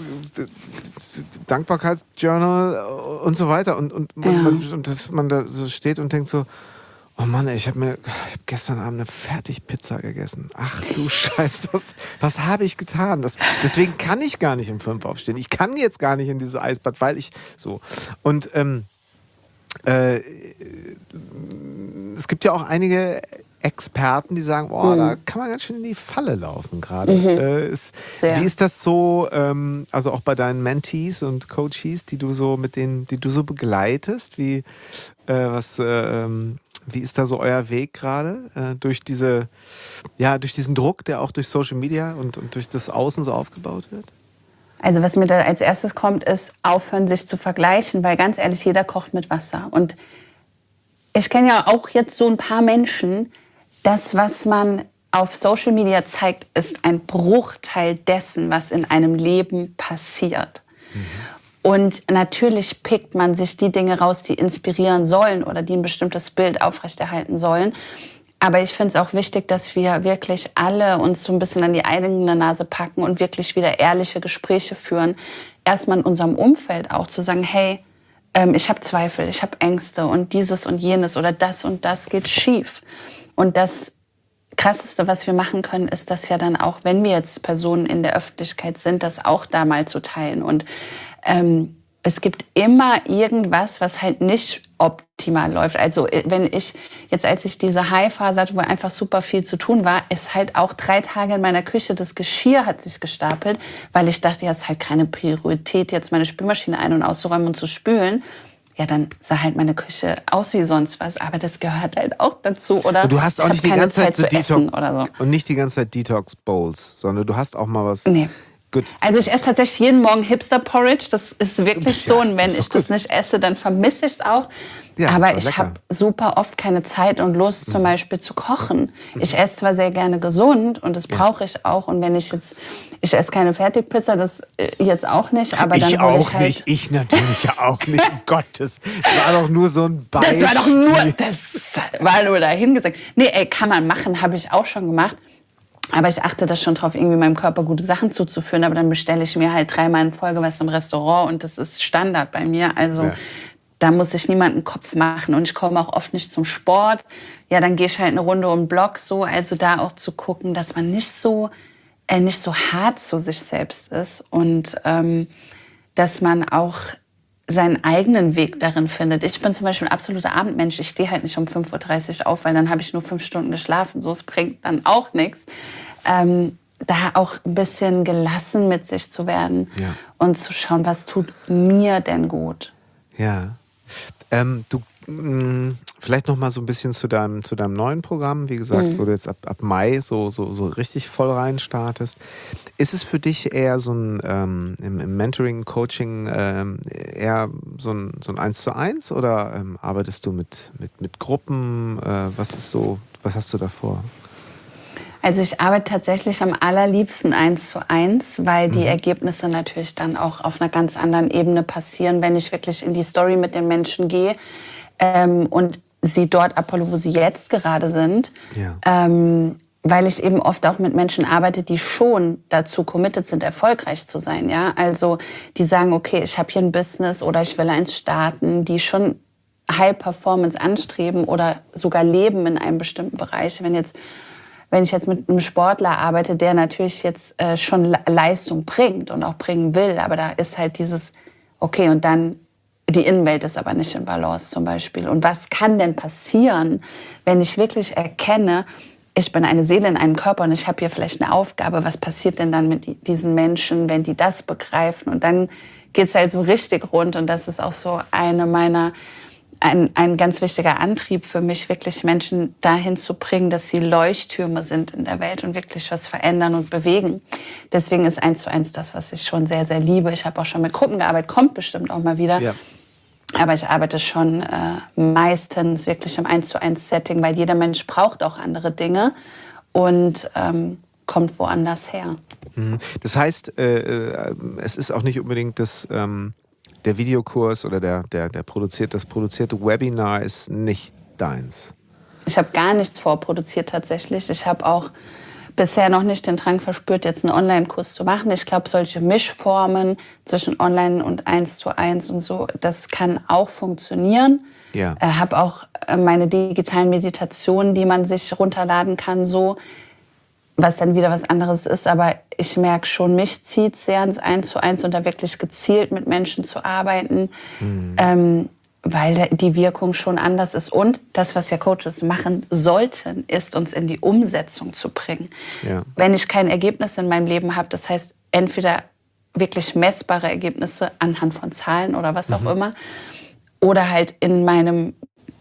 Speaker 2: Dankbarkeitsjournal und so weiter und, und, man, ja. man, und dass man da so steht und denkt so, oh Mann, ey, ich habe mir ich hab gestern Abend eine Fertigpizza gegessen. Ach du Scheiße, das, was habe ich getan? Das, deswegen kann ich gar nicht um fünf aufstehen. Ich kann jetzt gar nicht in dieses Eisbad, weil ich so. Und ähm, äh, es gibt ja auch einige Experten, die sagen, boah, mhm. da kann man ganz schön in die Falle laufen gerade. Mhm. Äh, ist, wie ist das so, ähm, also auch bei deinen Mentees und Coaches, die du so mit denen, die du so begleitest, wie, äh, was, äh, ähm, wie ist da so euer Weg gerade äh, durch diese, ja, durch diesen Druck, der auch durch Social Media und, und durch das Außen so aufgebaut wird?
Speaker 1: Also was mir da als erstes kommt, ist aufhören, sich zu vergleichen, weil ganz ehrlich, jeder kocht mit Wasser. Und ich kenne ja auch jetzt so ein paar Menschen, das, was man auf Social Media zeigt, ist ein Bruchteil dessen, was in einem Leben passiert. Mhm. Und natürlich pickt man sich die Dinge raus, die inspirieren sollen oder die ein bestimmtes Bild aufrechterhalten sollen. Aber ich finde es auch wichtig, dass wir wirklich alle uns so ein bisschen an die eigene Nase packen und wirklich wieder ehrliche Gespräche führen. Erstmal in unserem Umfeld auch zu sagen, hey, ähm, ich habe Zweifel, ich habe Ängste und dieses und jenes oder das und das geht schief. Und das Krasseste, was wir machen können, ist das ja dann auch, wenn wir jetzt Personen in der Öffentlichkeit sind, das auch da mal zu teilen. Und ähm, es gibt immer irgendwas, was halt nicht optimal läuft. Also wenn ich jetzt, als ich diese High-Phase hatte, wo einfach super viel zu tun war, ist halt auch drei Tage in meiner Küche, das Geschirr hat sich gestapelt, weil ich dachte, ja, es ist halt keine Priorität, jetzt meine Spülmaschine ein- und auszuräumen und zu spülen. Ja, dann sah halt meine Küche aus wie sonst was, aber das gehört halt auch dazu. Oder
Speaker 2: und du hast auch nicht die ganze Zeit, Zeit so Detox
Speaker 1: oder so.
Speaker 2: Und nicht die ganze Zeit Detox-Bowls, sondern du hast auch mal was.
Speaker 1: Nee.
Speaker 2: Gut.
Speaker 1: Also ich esse tatsächlich jeden Morgen Hipster-Porridge, das ist wirklich ja, so. Und wenn ich gut. das nicht esse, dann vermisse ich es auch. Ja, aber ich habe super oft keine Zeit und Lust, mhm. zum Beispiel zu kochen. Mhm. Ich esse zwar sehr gerne gesund und das ja. brauche ich auch. Und wenn ich jetzt, ich esse keine Fertigpizza, das jetzt auch nicht. Aber dann
Speaker 2: ich auch
Speaker 1: ich halt
Speaker 2: nicht, ich natürlich auch nicht, um Gottes. Das war doch nur so ein Beispiel.
Speaker 1: Das war doch nur, das war nur dahingesagt. Nee, ey, kann man machen, habe ich auch schon gemacht. Aber ich achte da schon drauf, irgendwie meinem Körper gute Sachen zuzuführen. Aber dann bestelle ich mir halt dreimal in Folge was im Restaurant und das ist Standard bei mir. Also ja. da muss ich niemanden Kopf machen und ich komme auch oft nicht zum Sport. Ja, dann gehe ich halt eine Runde um den Block so. Also da auch zu gucken, dass man nicht so, äh, nicht so hart zu sich selbst ist und ähm, dass man auch seinen eigenen Weg darin findet. Ich bin zum Beispiel ein absoluter Abendmensch. Ich stehe halt nicht um fünf Uhr dreißig auf, weil dann habe ich nur fünf Stunden geschlafen. So, es bringt dann auch nichts. Ähm, da auch ein bisschen gelassen mit sich zu werden
Speaker 2: Ja.
Speaker 1: und zu schauen, was tut mir denn gut.
Speaker 2: Ja. Ähm, du, mh, vielleicht noch mal so ein bisschen zu deinem, zu deinem neuen Programm. Wie gesagt,
Speaker 1: Mhm.
Speaker 2: wo du jetzt ab, ab Mai so, so, so richtig voll rein startest. Ist es für dich eher so ein, ähm, im, im Mentoring, Coaching, ähm, eher so ein, so ein Eins zu Eins oder ähm, arbeitest du mit, mit, mit Gruppen? Äh, was ist so, was hast du da vor?
Speaker 1: Also ich arbeite tatsächlich am allerliebsten eins zu eins, weil die
Speaker 2: Mhm.
Speaker 1: Ergebnisse natürlich dann auch auf einer ganz anderen Ebene passieren, wenn ich wirklich in die Story mit den Menschen gehe ähm, und sie dort abhole, wo sie jetzt gerade sind.
Speaker 2: Ja.
Speaker 1: Ähm, weil ich eben oft auch mit Menschen arbeite, die schon dazu committed sind, erfolgreich zu sein. Ja? Also die sagen, okay, ich habe hier ein Business oder ich will eins starten, die schon High Performance anstreben oder sogar leben in einem bestimmten Bereich. Wenn jetzt Wenn ich jetzt mit einem Sportler arbeite, der natürlich jetzt äh, schon Le- Leistung bringt und auch bringen will, aber da ist halt dieses, okay, und dann die Innenwelt ist aber nicht in Balance zum Beispiel. Und was kann denn passieren, wenn ich wirklich erkenne, ich bin eine Seele in einem Körper und ich habe hier vielleicht eine Aufgabe, was passiert denn dann mit die- diesen Menschen, wenn die das begreifen? Und dann geht's halt so richtig rund und das ist auch so eine meiner Ein, ein ganz wichtiger Antrieb für mich, wirklich Menschen dahin zu bringen, dass sie Leuchttürme sind in der Welt und wirklich was verändern und bewegen. Deswegen ist eins zu eins das, was ich schon sehr, sehr liebe. Ich habe auch schon mit Gruppen gearbeitet, kommt bestimmt auch mal wieder.
Speaker 2: Ja.
Speaker 1: Aber ich arbeite schon äh, meistens wirklich im eins zu eins Setting, weil jeder Mensch braucht auch andere Dinge und ähm, kommt woanders her.
Speaker 2: Mhm. Das heißt, äh, äh, es ist auch nicht unbedingt das, ähm, der Videokurs oder der, der, der produziert, das produzierte Webinar ist nicht deins.
Speaker 1: Ich habe gar nichts vorproduziert tatsächlich. Ich habe auch bisher noch nicht den Drang verspürt, jetzt einen Online-Kurs zu machen. Ich glaube, solche Mischformen zwischen Online und eins zu eins und so, das kann auch funktionieren.
Speaker 2: Ja.
Speaker 1: Ich habe auch äh, meine digitalen Meditationen, die man sich runterladen kann, so, was dann wieder was anderes ist. Aber ich merke schon, mich zieht sehr ins eins zu eins und da wirklich gezielt mit Menschen zu arbeiten.
Speaker 2: Mhm.
Speaker 1: Ähm, weil die Wirkung schon anders ist. Und das, was ja Coaches machen sollten, ist, uns in die Umsetzung zu bringen.
Speaker 2: Ja.
Speaker 1: Wenn ich kein Ergebnis in meinem Leben habe, das heißt entweder wirklich messbare Ergebnisse anhand von Zahlen oder was auch
Speaker 2: Mhm.
Speaker 1: immer, oder halt in meinem,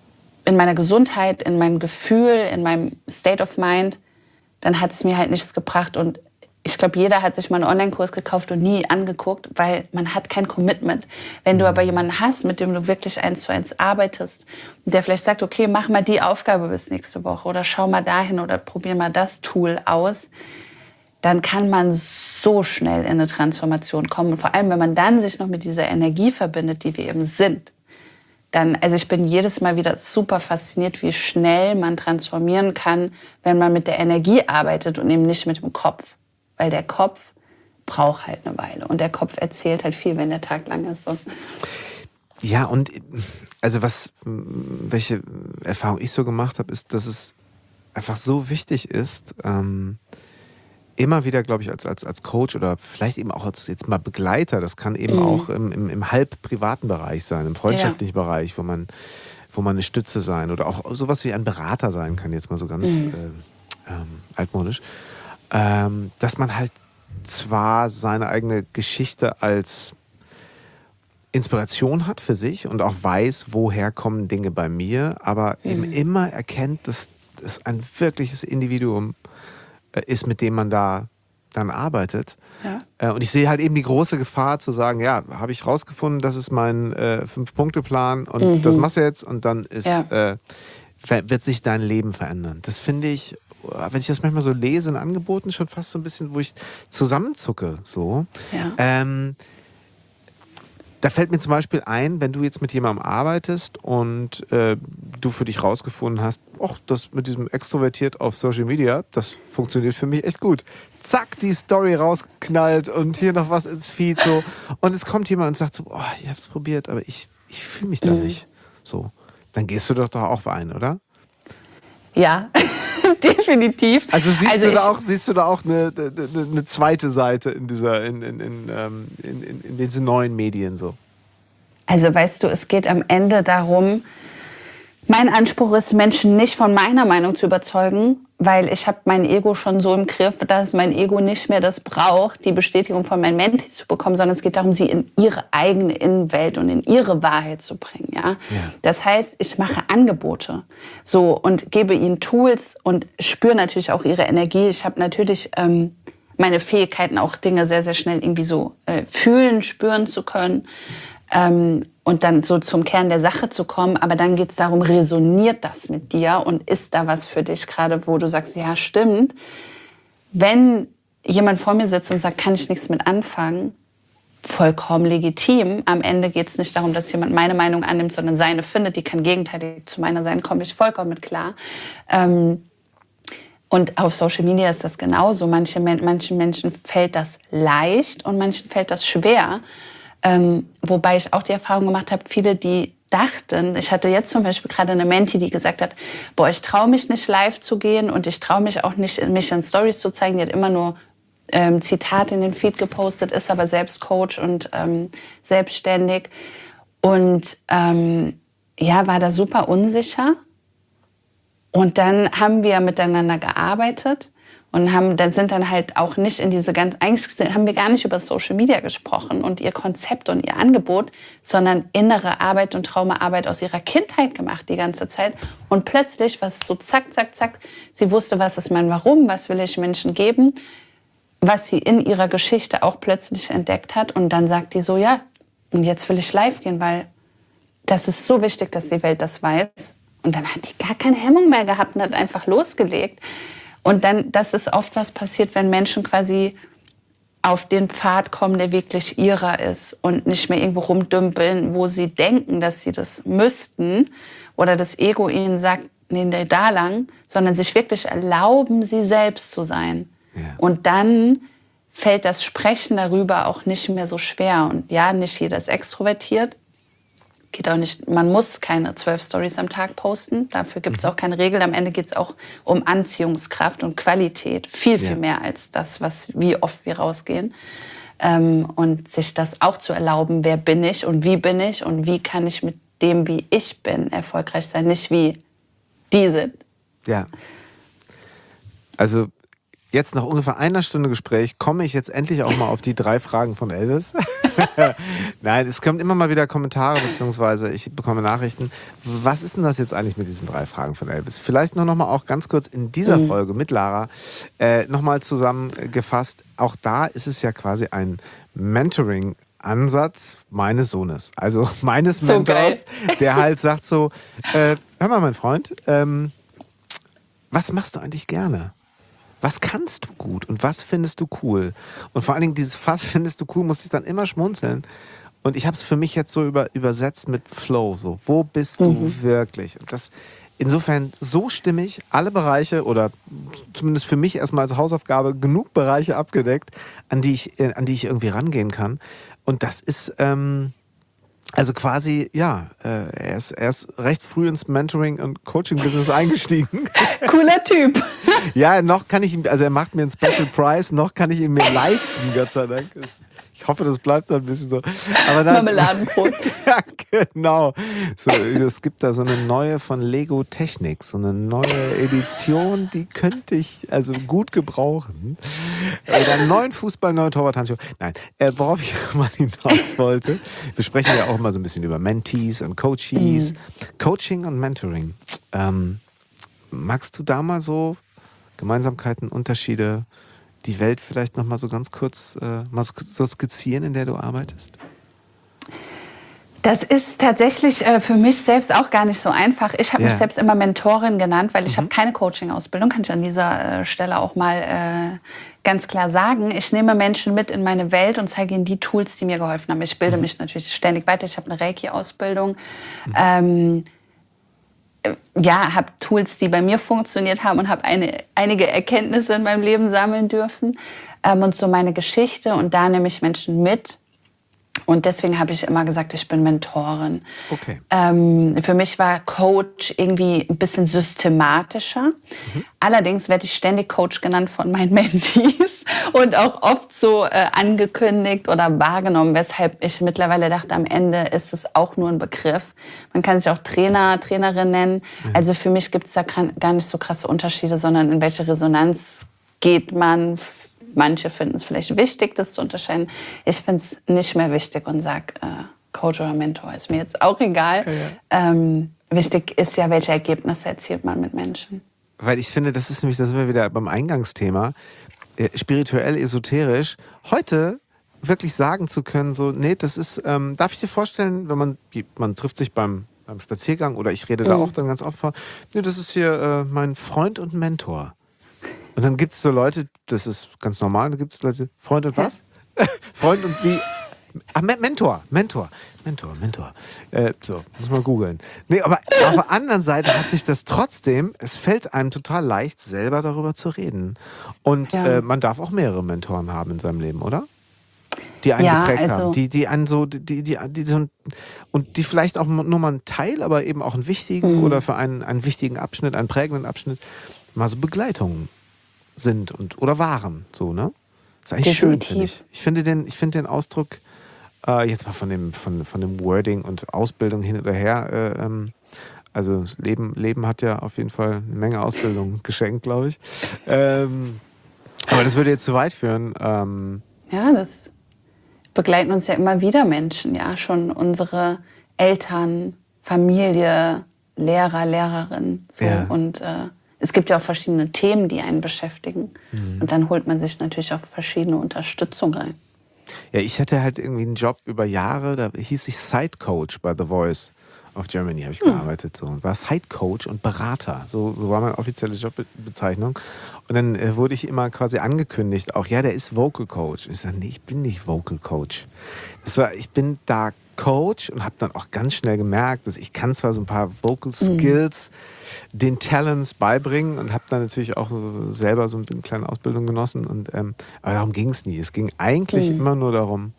Speaker 1: in meiner Gesundheit, in meinem Gefühl, in meinem State of Mind, dann hat es mir halt nichts gebracht. Und ich glaube, jeder hat sich mal einen Online-Kurs gekauft und nie angeguckt, weil man hat kein Commitment. Wenn du aber jemanden hast, mit dem du wirklich eins zu eins arbeitest und der vielleicht sagt, okay, mach mal die Aufgabe bis nächste Woche oder schau mal dahin oder probier mal das Tool aus, dann kann man so schnell in eine Transformation kommen. Und vor allem, wenn man dann sich noch mit dieser Energie verbindet, die wir eben sind, dann, also ich bin jedes Mal wieder super fasziniert, wie schnell man transformieren kann, wenn man mit der Energie arbeitet und eben nicht mit dem Kopf. Weil der Kopf braucht halt eine Weile. Und der Kopf erzählt halt viel, wenn der Tag lang ist. So.
Speaker 2: Ja, und also was, welche Erfahrung ich so gemacht habe, ist, dass es einfach so wichtig ist, ähm, immer wieder, glaube ich, als, als, als Coach oder vielleicht eben auch als jetzt mal Begleiter, das kann eben
Speaker 1: Mhm.
Speaker 2: auch im, im, im halb privaten Bereich sein, im freundschaftlichen Bereich, wo man, wo man eine Stütze sein oder auch sowas wie ein Berater sein kann, jetzt mal so ganz
Speaker 1: Mhm.
Speaker 2: äh, ähm, altmodisch, ähm, dass man halt zwar seine eigene Geschichte als Inspiration hat für sich und auch weiß, woher kommen Dinge bei mir, aber
Speaker 1: Mhm.
Speaker 2: eben immer erkennt, dass es ein wirkliches Individuum äh, ist, mit dem man da dann arbeitet.
Speaker 1: Ja.
Speaker 2: Äh, und ich sehe halt eben die große Gefahr zu sagen, ja, habe ich rausgefunden, das ist mein äh, Fünf-Punkte-Plan und
Speaker 1: Mhm.
Speaker 2: das machst du jetzt und dann ist,
Speaker 1: Ja.
Speaker 2: äh, ver- wird sich dein Leben verändern. Das finde ich, wenn ich das manchmal so lese in Angeboten, schon fast so ein bisschen, wo ich zusammenzucke. So.
Speaker 1: Ja.
Speaker 2: Ähm, Da fällt mir zum Beispiel ein, wenn du jetzt mit jemandem arbeitest und äh, du für dich rausgefunden hast, ach, das mit diesem extrovertiert auf Social Media, das funktioniert für mich echt gut. Zack, die Story rausknallt und hier noch was ins Feed so. Und es kommt jemand und sagt so, oh, ich hab's probiert, aber ich, ich fühle mich da
Speaker 1: Mhm.
Speaker 2: nicht. So, dann gehst du doch doch auch ein, oder?
Speaker 1: Ja, definitiv.
Speaker 2: Also siehst
Speaker 1: Also
Speaker 2: du
Speaker 1: ich-
Speaker 2: da auch, siehst du da auch eine, eine, eine zweite Seite in dieser, in, in, in, ähm, in, in, in diesen neuen Medien so?
Speaker 1: Also weißt du, es geht am Ende darum, mein Anspruch ist, Menschen nicht von meiner Meinung zu überzeugen, weil ich habe mein Ego schon so im Griff, dass mein Ego nicht mehr das braucht, die Bestätigung von meinen Mentees zu bekommen, sondern es geht darum, sie in ihre eigene Innenwelt und in ihre Wahrheit zu bringen. Ja? Ja. Das heißt, ich mache Angebote so, und gebe ihnen Tools und spüre natürlich auch ihre Energie. Ich habe natürlich ähm, meine Fähigkeiten, auch Dinge sehr, sehr schnell irgendwie so äh, fühlen, spüren zu können. Ähm, und dann so zum Kern der Sache zu kommen. Aber dann geht es darum, resoniert das mit dir und ist da was für dich gerade, wo du sagst, ja, stimmt. Wenn jemand vor mir sitzt und sagt, kann ich nichts mit anfangen, vollkommen legitim. Am Ende geht es nicht darum, dass jemand meine Meinung annimmt, sondern seine findet. Die kann gegenteilig zu meiner sein, komme ich vollkommen mit klar. Ähm, und auf Social Media ist das genauso. Manche, manchen Menschen fällt das leicht und manchen fällt das schwer. Ähm, wobei ich auch die Erfahrung gemacht habe, viele, die dachten, ich hatte jetzt zum Beispiel gerade eine Mentee, die gesagt hat, boah, ich traue mich nicht live zu gehen und ich traue mich auch nicht, mich in Stories zu zeigen. Die hat immer nur ähm, Zitate in den Feed gepostet, ist aber selbst Coach und ähm, selbstständig. Und ähm, ja, war da super unsicher. Und dann haben wir miteinander gearbeitet. Und haben, dann sind dann halt auch nicht in diese ganz, eigentlich haben wir gar nicht über Social Media gesprochen und ihr Konzept und ihr Angebot, sondern innere Arbeit und Traumaarbeit aus ihrer Kindheit gemacht die ganze Zeit. Und plötzlich, was so zack, zack, zack, sie wusste, was ist mein Warum, was will ich Menschen geben, was sie in ihrer Geschichte auch plötzlich entdeckt hat. Und dann sagt die so, ja, und jetzt will ich live gehen, weil das ist so wichtig, dass die Welt das weiß. Und dann hat die gar keine Hemmung mehr gehabt und hat einfach losgelegt. Und dann, das ist oft was passiert, wenn Menschen quasi auf den Pfad kommen, der wirklich ihrer ist und nicht mehr irgendwo rumdümpeln, wo sie denken, dass sie das müssten oder das Ego ihnen sagt, nee, nee, da lang, sondern sich wirklich erlauben, sie selbst zu sein. Ja. Und dann fällt das Sprechen darüber auch nicht mehr so schwer. Und ja, nicht jeder ist extrovertiert. Geht auch nicht, man muss keine zwölf Stories am Tag posten. Dafür gibt es auch keine Regel. Am Ende geht es auch um Anziehungskraft und Qualität. Viel, viel ja. mehr als das, was, wie oft wir rausgehen. Ähm, und sich das auch zu erlauben, wer bin ich und wie bin ich und wie kann ich mit dem, wie ich bin, erfolgreich sein. Nicht wie die sind.
Speaker 2: Ja. Also jetzt nach ungefähr einer Stunde Gespräch komme ich jetzt endlich auch mal auf die drei Fragen von Elvis. Nein, es kommen immer mal wieder Kommentare, beziehungsweise ich bekomme Nachrichten. Was ist denn das jetzt eigentlich mit diesen drei Fragen von Elvis? Vielleicht nur noch mal auch ganz kurz in dieser mhm. Folge mit Lara äh, noch mal zusammengefasst. Auch da ist es ja quasi ein Mentoring Ansatz meines Sohnes, also meines so Mentors, geil. Der halt sagt so, äh, hör mal, mein Freund, ähm, was machst du eigentlich gerne? Was kannst du gut und was findest du cool? Und vor allen Dingen dieses Was findest du cool, muss ich dann immer schmunzeln. Und ich habe es für mich jetzt so über, übersetzt mit Flow. So, wo bist du mhm. wirklich? Und das insofern so stimmig, alle Bereiche oder zumindest für mich erstmal als Hausaufgabe genug Bereiche abgedeckt, an die ich, an die ich irgendwie rangehen kann. Und das ist ähm, also quasi, ja, äh, er, ist, er ist recht früh ins Mentoring- und Coaching-Business eingestiegen.
Speaker 1: Cooler Typ.
Speaker 2: Ja, noch kann ich ihm, also er macht mir einen Special Price, noch kann ich ihn mir leisten, Gott sei Dank. Das, ich hoffe, das bleibt dann ein bisschen so. Aber dann,
Speaker 1: Marmeladenbrot.
Speaker 2: Ja, genau. So, es gibt da so eine neue von Lego Technik, so eine neue Edition, die könnte ich also gut gebrauchen. Oder einen neuen Fußball, neue Torwarthandschuhe. Nein, äh, worauf ich mal hinaus wollte, wir sprechen ja auch mal so ein bisschen über Mentees und Coaches, mhm. Coaching und Mentoring. Ähm, magst du da mal so Gemeinsamkeiten, Unterschiede, die Welt vielleicht noch mal so ganz kurz äh, mal so skizzieren, in der du arbeitest?
Speaker 1: Das ist tatsächlich äh, für mich selbst auch gar nicht so einfach. Ich habe yeah. mich selbst immer Mentorin genannt, weil ich mhm. habe keine Coaching-Ausbildung, kann ich an dieser äh, Stelle auch mal äh, ganz klar sagen. Ich nehme Menschen mit in meine Welt und zeige ihnen die Tools, die mir geholfen haben. Ich bilde mhm. mich natürlich ständig weiter. Ich habe eine Reiki-Ausbildung. Mhm. Ähm, ja, habe Tools, die bei mir funktioniert haben und habe eine, einige Erkenntnisse in meinem Leben sammeln dürfen. Ähm, und so meine Geschichte. Und da nehme ich Menschen mit Und deswegen habe ich immer gesagt, ich bin Mentorin.
Speaker 2: Okay.
Speaker 1: Ähm, für mich war Coach irgendwie ein bisschen systematischer. Mhm. Allerdings werde ich ständig Coach genannt von meinen Mentees und auch oft so äh, angekündigt oder wahrgenommen, weshalb ich mittlerweile dachte, am Ende ist es auch nur ein Begriff. Man kann sich auch Trainer, Trainerin nennen. Mhm. Also für mich gibt es da gar nicht so krasse Unterschiede, sondern in welche Resonanz geht man. Manche finden es vielleicht wichtig, das zu unterscheiden. Ich finde es nicht mehr wichtig und sage, äh, Coach oder Mentor ist mir jetzt auch egal. Ja, ja. Ähm, wichtig ist ja, welche Ergebnisse erzielt man mit Menschen.
Speaker 2: Weil ich finde, das ist nämlich, da sind wir wieder beim Eingangsthema, äh, spirituell, esoterisch. Heute wirklich sagen zu können, so, nee, das ist, ähm, darf ich dir vorstellen, wenn man, man trifft sich beim, beim Spaziergang oder ich rede mhm. da auch dann ganz oft vor, nee, das ist hier äh, mein Freund und Mentor. Und dann gibt es so Leute, das ist ganz normal, da gibt es Leute, Freund und was? Ja. Freund und wie? Ach, Mentor, Mentor, Mentor, Mentor. Äh, so, muss man googeln. Nee, aber auf der anderen Seite hat sich das trotzdem, es fällt einem total leicht, selber darüber zu reden. Und ja. äh, man darf auch mehrere Mentoren haben in seinem Leben, oder? Die einen
Speaker 1: ja,
Speaker 2: geprägt
Speaker 1: also
Speaker 2: haben, die, die einen so, die, die, die so, und die vielleicht auch nur mal einen Teil, aber eben auch einen wichtigen mhm. oder für einen, einen wichtigen Abschnitt, einen prägenden Abschnitt, mal so Begleitungen sind und oder waren, so, ne? Das ist eigentlich
Speaker 1: Definitiv.
Speaker 2: schön, finde ich. Ich finde den, ich finde den Ausdruck, äh, jetzt mal von dem, von, von dem Wording und Ausbildung hin oder her, äh, ähm, also das Leben, Leben hat ja auf jeden Fall eine Menge Ausbildung geschenkt, glaube ich. Ähm, aber das würde jetzt zu weit führen. Ähm,
Speaker 1: ja, das begleiten uns ja immer wieder Menschen, ja, schon unsere Eltern, Familie, Lehrer, Lehrerinnen, so
Speaker 2: ja.
Speaker 1: und äh, es gibt ja auch verschiedene Themen, die einen beschäftigen. Mhm. Und dann holt man sich natürlich auch verschiedene Unterstützung rein.
Speaker 2: Ja, ich hatte halt irgendwie einen Job über Jahre, da hieß ich Side Coach bei The Voice of Germany, habe ich mhm. gearbeitet. So. Und war Side Coach und Berater, so, so war meine offizielle Jobbezeichnung. Und dann äh, wurde ich immer quasi angekündigt, auch ja, der ist Vocal Coach. Und ich sage, nee, ich bin nicht Vocal Coach. Das war, ich bin da Coach und habe dann auch ganz schnell gemerkt, dass ich kann zwar so ein paar Vocal Skills mhm. den Talents beibringen und habe dann natürlich auch so selber so eine kleine Ausbildung genossen. Und, ähm, aber darum ging es nie. Es ging eigentlich mhm. immer nur darum,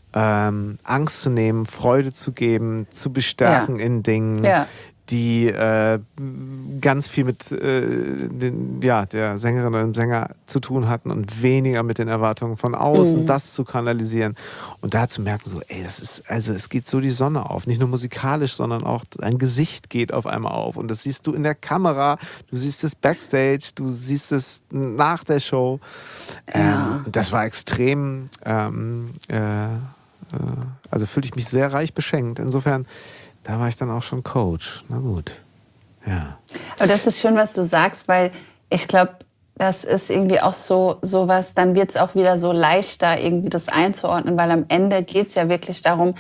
Speaker 2: ähm, Angst zu nehmen, Freude zu geben, zu bestärken ja. in Dingen, ja. die äh, ganz viel mit äh, den, ja, der Sängerin oder dem Sänger zu tun hatten und weniger mit den Erwartungen von außen, mhm. das zu kanalisieren und da zu merken, so, ey, das ist, also es geht so die Sonne auf, nicht nur musikalisch, sondern auch ein Gesicht geht auf einmal auf und das siehst du in der Kamera, du siehst es Backstage, du siehst es nach der Show.
Speaker 1: Ja.
Speaker 2: Ähm, und das war extrem, ähm, äh, äh, also fühlte ich mich sehr reich beschenkt. Insofern da war ich dann auch schon Coach. Na gut, ja.
Speaker 1: Aber das ist schön, was du sagst, weil ich glaube, das ist irgendwie auch so sowas, dann wird es auch wieder so leichter, irgendwie das einzuordnen, weil am Ende geht es ja wirklich darum,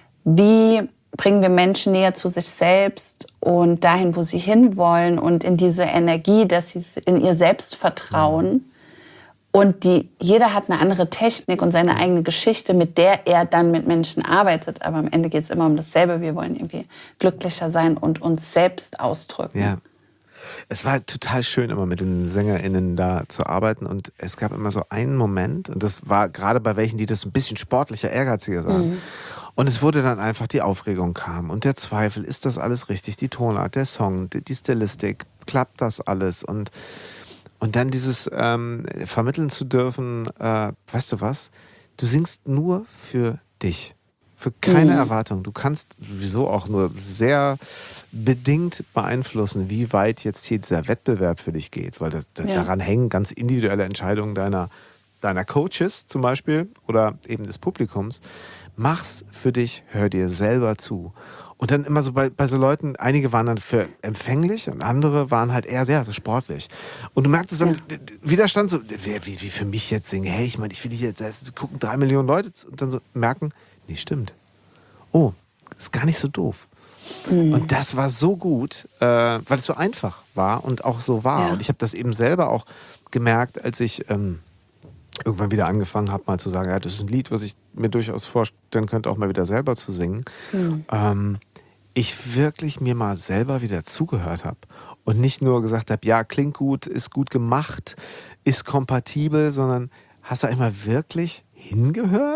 Speaker 1: wie bringen wir Menschen näher zu sich selbst und dahin, wo sie hinwollen und in diese Energie, dass sie in ihr Selbst vertrauen. Mhm. Und die, jeder hat eine andere Technik und seine eigene Geschichte, mit der er dann mit Menschen arbeitet. Aber am Ende geht es immer um dasselbe. Wir wollen irgendwie glücklicher sein und uns selbst ausdrücken.
Speaker 2: Ja. Es war total schön, immer mit den SängerInnen da zu arbeiten. Und es gab immer so einen Moment, und das war gerade bei welchen, die das ein bisschen sportlicher, ehrgeiziger sahen. Mhm. Und es wurde dann einfach, die Aufregung kam und der Zweifel, ist das alles richtig? Die Tonart, der Song, die, die Stilistik, klappt das alles? Und Und dann dieses ähm, vermitteln zu dürfen, äh, weißt du was, du singst nur für dich, für keine mhm. Erwartung. Du kannst sowieso auch nur sehr bedingt beeinflussen, wie weit jetzt hier dieser Wettbewerb für dich geht, weil da, da, ja. daran hängen ganz individuelle Entscheidungen deiner, deiner Coaches zum Beispiel oder eben des Publikums. Mach's für dich, hör dir selber zu. Und dann immer so bei, bei so Leuten, einige waren dann für empfänglich und andere waren halt eher sehr so sportlich. Und du merkst dann ja. Widerstand, so, wie, wie für mich jetzt singen, hey, ich meine, ich will hier, da gucken drei Millionen Leute und dann so merken, nee, stimmt. Oh, ist gar nicht so doof. Mhm. Und das war so gut, äh, weil es so einfach war und auch so war. Ja. Und ich habe das eben selber auch gemerkt, als ich ähm, irgendwann wieder angefangen habe, mal zu sagen, ja, das ist ein Lied, was ich mir durchaus vorstellen könnte, auch mal wieder selber zu singen. Mhm. Ähm, ich wirklich mir mal selber wieder zugehört habe und nicht nur gesagt habe, ja, klingt gut, ist gut gemacht, ist kompatibel, sondern hast du einmal wirklich hingehört?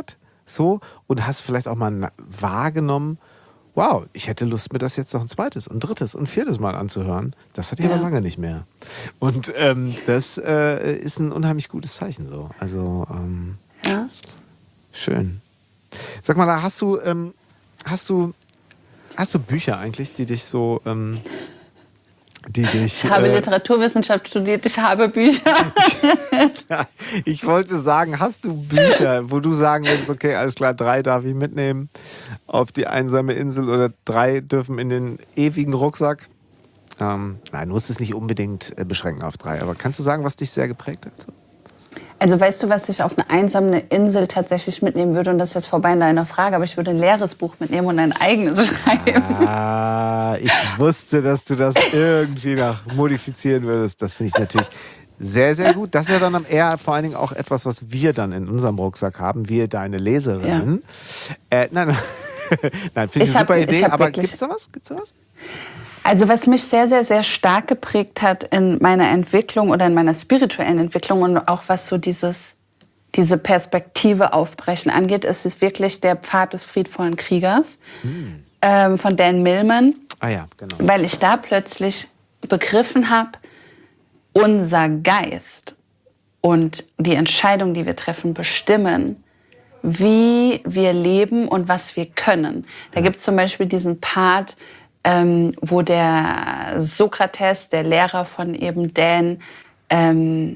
Speaker 2: so, und hast vielleicht auch mal wahrgenommen, wow, ich hätte Lust, mir das jetzt noch ein zweites und drittes und viertes Mal anzuhören. Das hatte ich
Speaker 1: Ja.
Speaker 2: aber lange nicht mehr. Und ähm, das äh, ist ein unheimlich gutes Zeichen so. Also ähm,
Speaker 1: Ja.
Speaker 2: schön. Sag mal, hast du, ähm, hast du, hast du Bücher eigentlich, die dich so, ähm, die dich...
Speaker 1: Ich habe
Speaker 2: äh,
Speaker 1: Literaturwissenschaft studiert, ich habe Bücher.
Speaker 2: Ja, ich wollte sagen, hast du Bücher, wo du sagen willst, okay, alles klar, drei darf ich mitnehmen auf die einsame Insel oder drei dürfen in den ewigen Rucksack? Ähm, nein, du musst es nicht unbedingt äh, beschränken auf drei, aber kannst du sagen, was dich sehr geprägt hat? So?
Speaker 1: Also weißt du, was ich auf eine einsame Insel tatsächlich mitnehmen würde? Und das ist jetzt vorbei in deiner Frage, aber ich würde ein leeres Buch mitnehmen und ein eigenes schreiben.
Speaker 2: Ah, ich wusste, dass du das irgendwie noch modifizieren würdest. Das finde ich natürlich sehr, sehr gut. Das ist ja dann eher vor allen Dingen auch etwas, was wir dann in unserem Rucksack haben, wir, deine Leserinnen. Ja. Äh, nein, nein, finde ich, ich eine super hab, Idee, aber gibt es da was? Gibt's da was?
Speaker 1: Also was mich sehr, sehr, sehr stark geprägt hat in meiner Entwicklung oder in meiner spirituellen Entwicklung und auch was so dieses, diese Perspektive aufbrechen angeht, ist es wirklich der Pfad des friedvollen Kriegers hm. ähm, von Dan Millman.
Speaker 2: Ah ja, genau.
Speaker 1: Weil ich da plötzlich begriffen habe, unser Geist und die Entscheidungen, die wir treffen, bestimmen, wie wir leben und was wir können. Da ja. gibt es zum Beispiel diesen Part, ähm, wo der Sokrates, der Lehrer von eben Dan, ähm,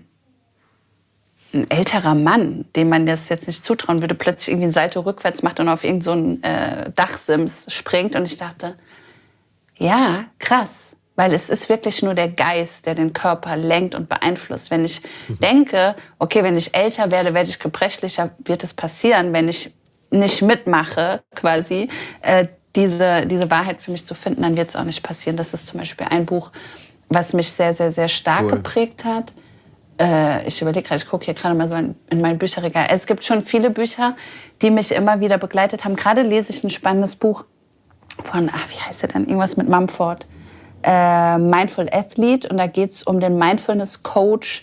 Speaker 1: ein älterer Mann, dem man das jetzt nicht zutrauen würde, plötzlich irgendwie ein Salto rückwärts macht und auf irgend so ein äh, Dachsims springt. Und ich dachte, ja, krass. Weil es ist wirklich nur der Geist, der den Körper lenkt und beeinflusst. Wenn ich mhm. denke, okay, wenn ich älter werde, werde ich gebrechlicher, wird es passieren, wenn ich nicht mitmache, quasi, äh, diese, diese Wahrheit für mich zu finden, dann wird es auch nicht passieren. Das ist zum Beispiel ein Buch, was mich sehr, sehr, sehr stark cool. geprägt hat. Äh, ich überlege gerade, ich gucke hier gerade mal so in, in mein Bücherregal. Es gibt schon viele Bücher, die mich immer wieder begleitet haben. Gerade lese ich ein spannendes Buch von, ach, wie heißt der denn? Irgendwas mit Mumford. Äh, Mindful Athlete. Und da geht es um den Mindfulness-Coach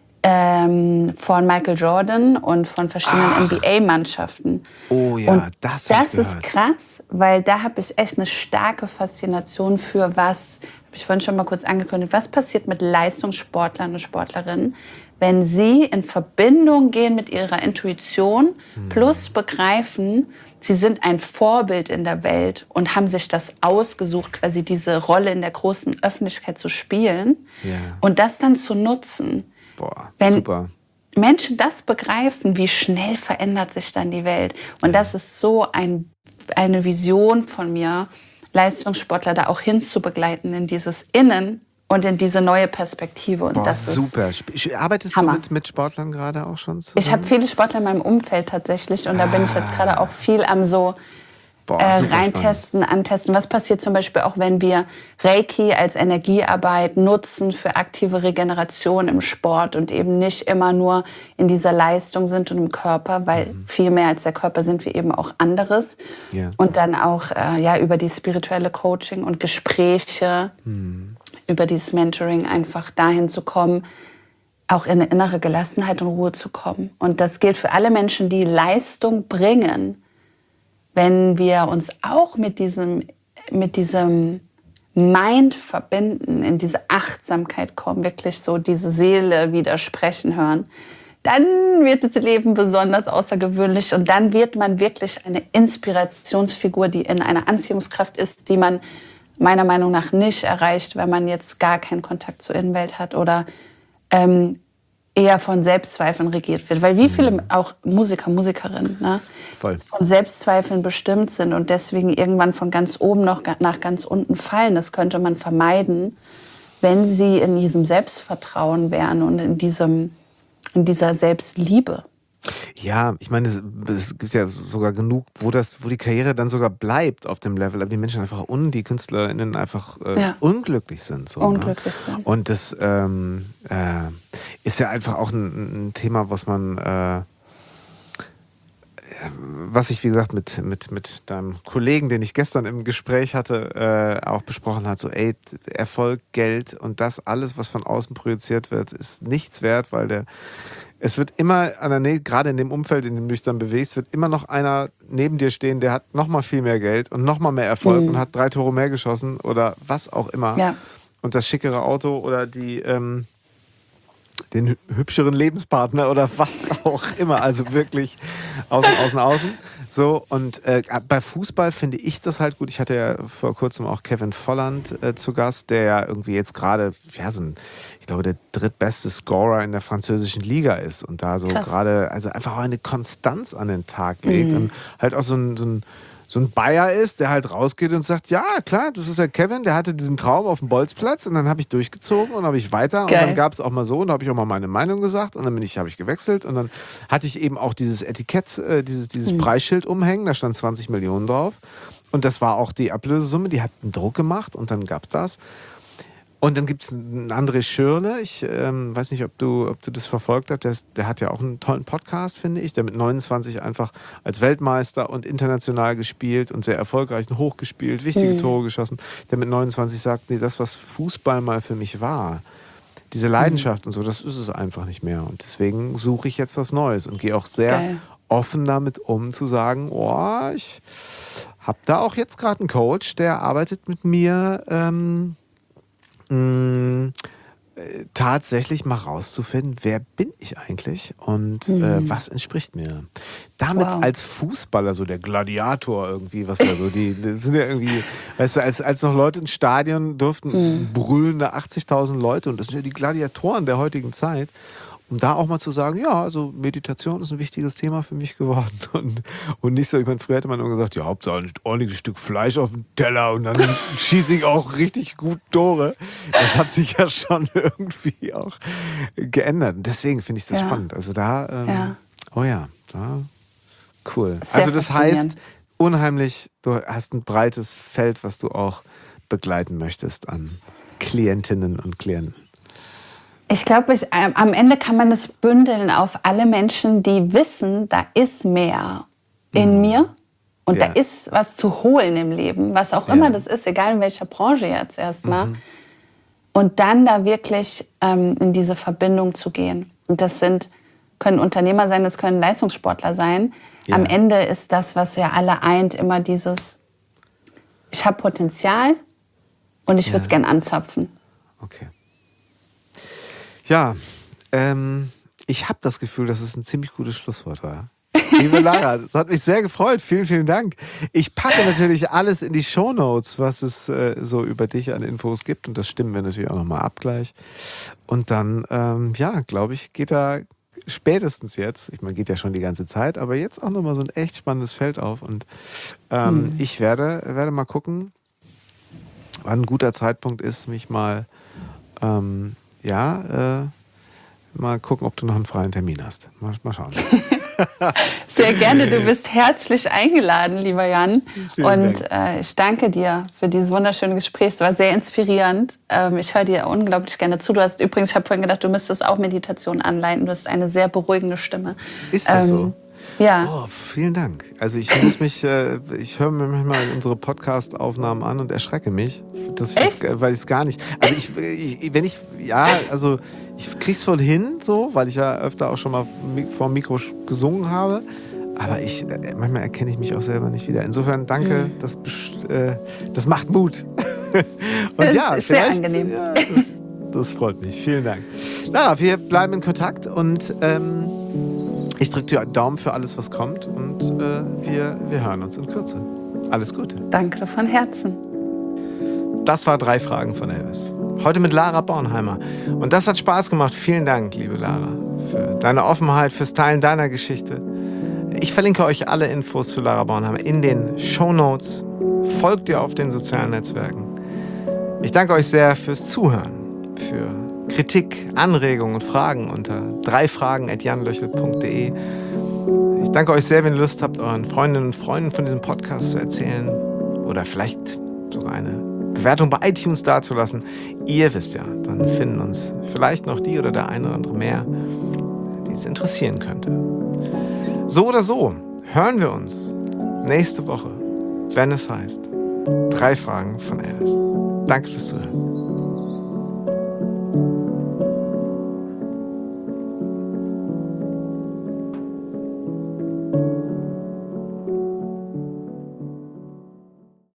Speaker 1: ähm, von Michael Jordan und von verschiedenen Ach. N B A-Mannschaften.
Speaker 2: Oh ja,
Speaker 1: und
Speaker 2: das
Speaker 1: Das ist krass, weil da habe ich echt eine starke Faszination für was, habe ich vorhin schon mal kurz angekündigt, was passiert mit Leistungssportlern und Sportlerinnen, wenn sie in Verbindung gehen mit ihrer Intuition hm. plus begreifen, sie sind ein Vorbild in der Welt und haben sich das ausgesucht, quasi diese Rolle in der großen Öffentlichkeit zu spielen
Speaker 2: ja.
Speaker 1: und das dann zu nutzen.
Speaker 2: Boah,
Speaker 1: wenn
Speaker 2: super.
Speaker 1: Menschen das begreifen, wie schnell verändert sich dann die Welt. Und ja. das ist so ein, eine Vision von mir, Leistungssportler da auch hinzubegleiten in dieses Innen und in diese neue Perspektive. Und
Speaker 2: Boah,
Speaker 1: das
Speaker 2: super. Ist Arbeitest Hammer. du mit, mit Sportlern gerade auch schon zusammen?
Speaker 1: Ich habe viele Sportler in meinem Umfeld tatsächlich. Und da bin ich jetzt gerade auch viel am so Boah, äh, reintesten, antesten. Was passiert zum Beispiel auch, wenn wir Reiki als Energiearbeit nutzen für aktive Regeneration im Sport und eben nicht immer nur in dieser Leistung sind und im Körper, weil mhm. viel mehr als der Körper sind wir eben auch anderes. Yeah. Und dann auch äh, ja, über die spirituelle Coaching und Gespräche, mhm. über dieses Mentoring einfach dahin zu kommen, auch in eine innere Gelassenheit und Ruhe zu kommen. Und das gilt für alle Menschen, die Leistung bringen. Wenn wir uns auch mit diesem, mit diesem Mind verbinden, in diese Achtsamkeit kommen, wirklich so diese Seele wieder sprechen hören, dann wird das Leben besonders außergewöhnlich und dann wird man wirklich eine Inspirationsfigur, die in einer Anziehungskraft ist, die man meiner Meinung nach nicht erreicht, wenn man jetzt gar keinen Kontakt zur Innenwelt hat oder ähm, eher von Selbstzweifeln regiert wird. Weil wie viele auch Musiker, Musikerinnen ne,
Speaker 2: Voll.
Speaker 1: von Selbstzweifeln bestimmt sind und deswegen irgendwann von ganz oben noch nach ganz unten fallen. Das könnte man vermeiden, wenn sie in diesem Selbstvertrauen wären und in, diesem, in dieser Selbstliebe.
Speaker 2: Ja, ich meine, es, es gibt ja sogar genug, wo das, wo die Karriere dann sogar bleibt auf dem Level, aber die Menschen einfach un, die KünstlerInnen einfach äh, ja. unglücklich sind. So,
Speaker 1: unglücklich
Speaker 2: ne?
Speaker 1: sind.
Speaker 2: Und das ähm, äh, ist ja einfach auch ein, ein Thema, was man, äh, was ich, wie gesagt, mit, mit, mit deinem Kollegen, den ich gestern im Gespräch hatte, äh, auch besprochen hat, so ey, Erfolg, Geld und das alles, was von außen projiziert wird, ist nichts wert, weil der Es wird immer, an der Nähe, gerade in dem Umfeld, in dem du dich dann bewegst, wird immer noch einer neben dir stehen, der hat noch mal viel mehr Geld und noch mal mehr Erfolg mhm. und hat drei Tore mehr geschossen oder was auch immer.
Speaker 1: Ja.
Speaker 2: Und das schickere Auto oder die, ähm, den hübscheren Lebenspartner oder was auch immer. Also wirklich außen, außen, außen. So, und äh, bei Fußball finde ich das halt gut. Ich hatte ja vor kurzem auch Kevin Volland äh, zu Gast, der ja irgendwie jetzt gerade, ja, so ein, ich glaube, der drittbeste Scorer in der französischen Liga ist und da so gerade, also einfach auch eine Konstanz an den Tag legt mhm. und halt auch so ein, so ein so ein Bayer ist, der halt rausgeht und sagt, ja, klar, das ist der Kevin, der hatte diesen Traum auf dem Bolzplatz und dann habe ich durchgezogen und habe ich weiter Geil. Und dann gab es auch mal so und da habe ich auch mal meine Meinung gesagt und dann bin ich, habe ich gewechselt und dann hatte ich eben auch dieses Etikett, äh, dieses, dieses mhm. Preisschild umhängen, da stand zwanzig Millionen drauf und das war auch die Ablösesumme, die hat einen Druck gemacht und dann gab es das. Und dann gibt es einen André Schürrle, ich ähm, weiß nicht, ob du, ob du das verfolgt hast, der, ist, der hat ja auch einen tollen Podcast, finde ich, der mit neunundzwanzig einfach als Weltmeister und international gespielt und sehr erfolgreich und hochgespielt, wichtige mhm. Tore geschossen, der mit neunundzwanzig sagt, nee, das, was Fußball mal für mich war, diese Leidenschaft mhm. und so, das ist es einfach nicht mehr. Und deswegen suche ich jetzt was Neues und gehe auch sehr Geil. offen damit um, zu sagen, oh, ich habe da auch jetzt gerade einen Coach, der arbeitet mit mir, ähm, Mh, tatsächlich mal rauszufinden, wer bin ich eigentlich und mhm. äh, was entspricht mir. Damit wow. als Fußballer, so der Gladiator irgendwie, was da so, die, die sind ja irgendwie, weißt du, als, als noch Leute ins Stadion durften, mhm. brüllende achtzigtausend Leute und das sind ja die Gladiatoren der heutigen Zeit. Um da auch mal zu sagen, ja, also Meditation ist ein wichtiges Thema für mich geworden. Und, und nicht so, ich meine, früher hätte man immer gesagt, ja, Hauptsache ein ordentliches Stück Fleisch auf dem Teller und dann schieße ich auch richtig gut Tore. Das hat sich ja schon irgendwie auch geändert. Und deswegen finde ich das ja. spannend. Also da, ähm, ja. oh ja, da, cool. Sehr also das heißt, unheimlich, du hast ein breites Feld, was du auch begleiten möchtest an Klientinnen und Klienten.
Speaker 1: Ich glaube, ich, äh, am Ende kann man es bündeln auf alle Menschen, die wissen, da ist mehr in mhm. mir und ja. da ist was zu holen im Leben, was auch ja. immer das ist, egal in welcher Branche jetzt erstmal. Mhm. Und dann da wirklich ähm, in diese Verbindung zu gehen. Und das sind, können Unternehmer sein, das können Leistungssportler sein. Ja. Am Ende ist das, was ja alle eint, immer dieses, ich habe Potenzial und ich würde es ja. gern anzapfen.
Speaker 2: Okay. Ja, ähm, ich habe das Gefühl, dass es ein ziemlich gutes Schlusswort war. Liebe Lara, das hat mich sehr gefreut. Vielen, vielen Dank. Ich packe natürlich alles in die Shownotes, was es äh, so über dich an Infos gibt. Und das stimmen wir natürlich auch nochmal ab gleich. Und dann, ähm, ja, glaube ich, geht da spätestens jetzt, ich meine, geht ja schon die ganze Zeit, aber jetzt auch nochmal so ein echt spannendes Feld auf. Und ähm, mhm. ich werde, werde mal gucken, wann ein guter Zeitpunkt ist, mich mal... Ähm, Ja, äh, mal gucken, ob du noch einen freien Termin hast. Mal, mal schauen.
Speaker 1: Sehr gerne, du bist herzlich eingeladen, lieber Jan. Vielen Und äh, ich danke dir für dieses wunderschöne Gespräch. Es war sehr inspirierend. Ähm, ich höre dir unglaublich gerne zu. Du hast übrigens, ich habe vorhin gedacht, du müsstest auch Meditation anleiten. Du hast eine sehr beruhigende Stimme.
Speaker 2: Ist das ähm, so?
Speaker 1: Ja.
Speaker 2: Oh, vielen Dank. Also ich muss mich, äh, ich höre mir manchmal unsere Podcast-Aufnahmen an und erschrecke mich, dass ich das, weil ich es gar nicht. Also ich, ich, wenn ich, ja, also ich krieg's voll hin, so, weil ich ja öfter auch schon mal vor dem Mikro gesungen habe. Aber ich, manchmal erkenne ich mich auch selber nicht wieder. Insofern danke, mhm. das, äh, das macht Mut. Und
Speaker 1: das
Speaker 2: ja,
Speaker 1: ist sehr angenehm.
Speaker 2: Ja, das, das freut mich. Vielen Dank. Na, wir bleiben in Kontakt und ähm, ich drücke dir einen Daumen für alles, was kommt und äh, wir, wir hören uns in Kürze. Alles Gute.
Speaker 1: Danke von Herzen.
Speaker 2: Das war drei Fragen von Elvis. Heute mit Lara Bornheimer. Und das hat Spaß gemacht. Vielen Dank, liebe Lara, für deine Offenheit, fürs Teilen deiner Geschichte. Ich verlinke euch alle Infos zu Lara Bornheimer in den Shownotes. Folgt ihr auf den sozialen Netzwerken. Ich danke euch sehr fürs Zuhören, für Kritik, Anregungen und Fragen unter drei fragen at jan löchel punkt de. Ich danke euch sehr, wenn ihr Lust habt, euren Freundinnen und Freunden von diesem Podcast zu erzählen oder vielleicht sogar eine Bewertung bei iTunes dazulassen. Ihr wisst ja, dann finden uns vielleicht noch die oder der eine oder andere mehr, die es interessieren könnte. So oder so hören wir uns nächste Woche, wenn es heißt drei Fragen von Elvis. Danke fürs Zuhören.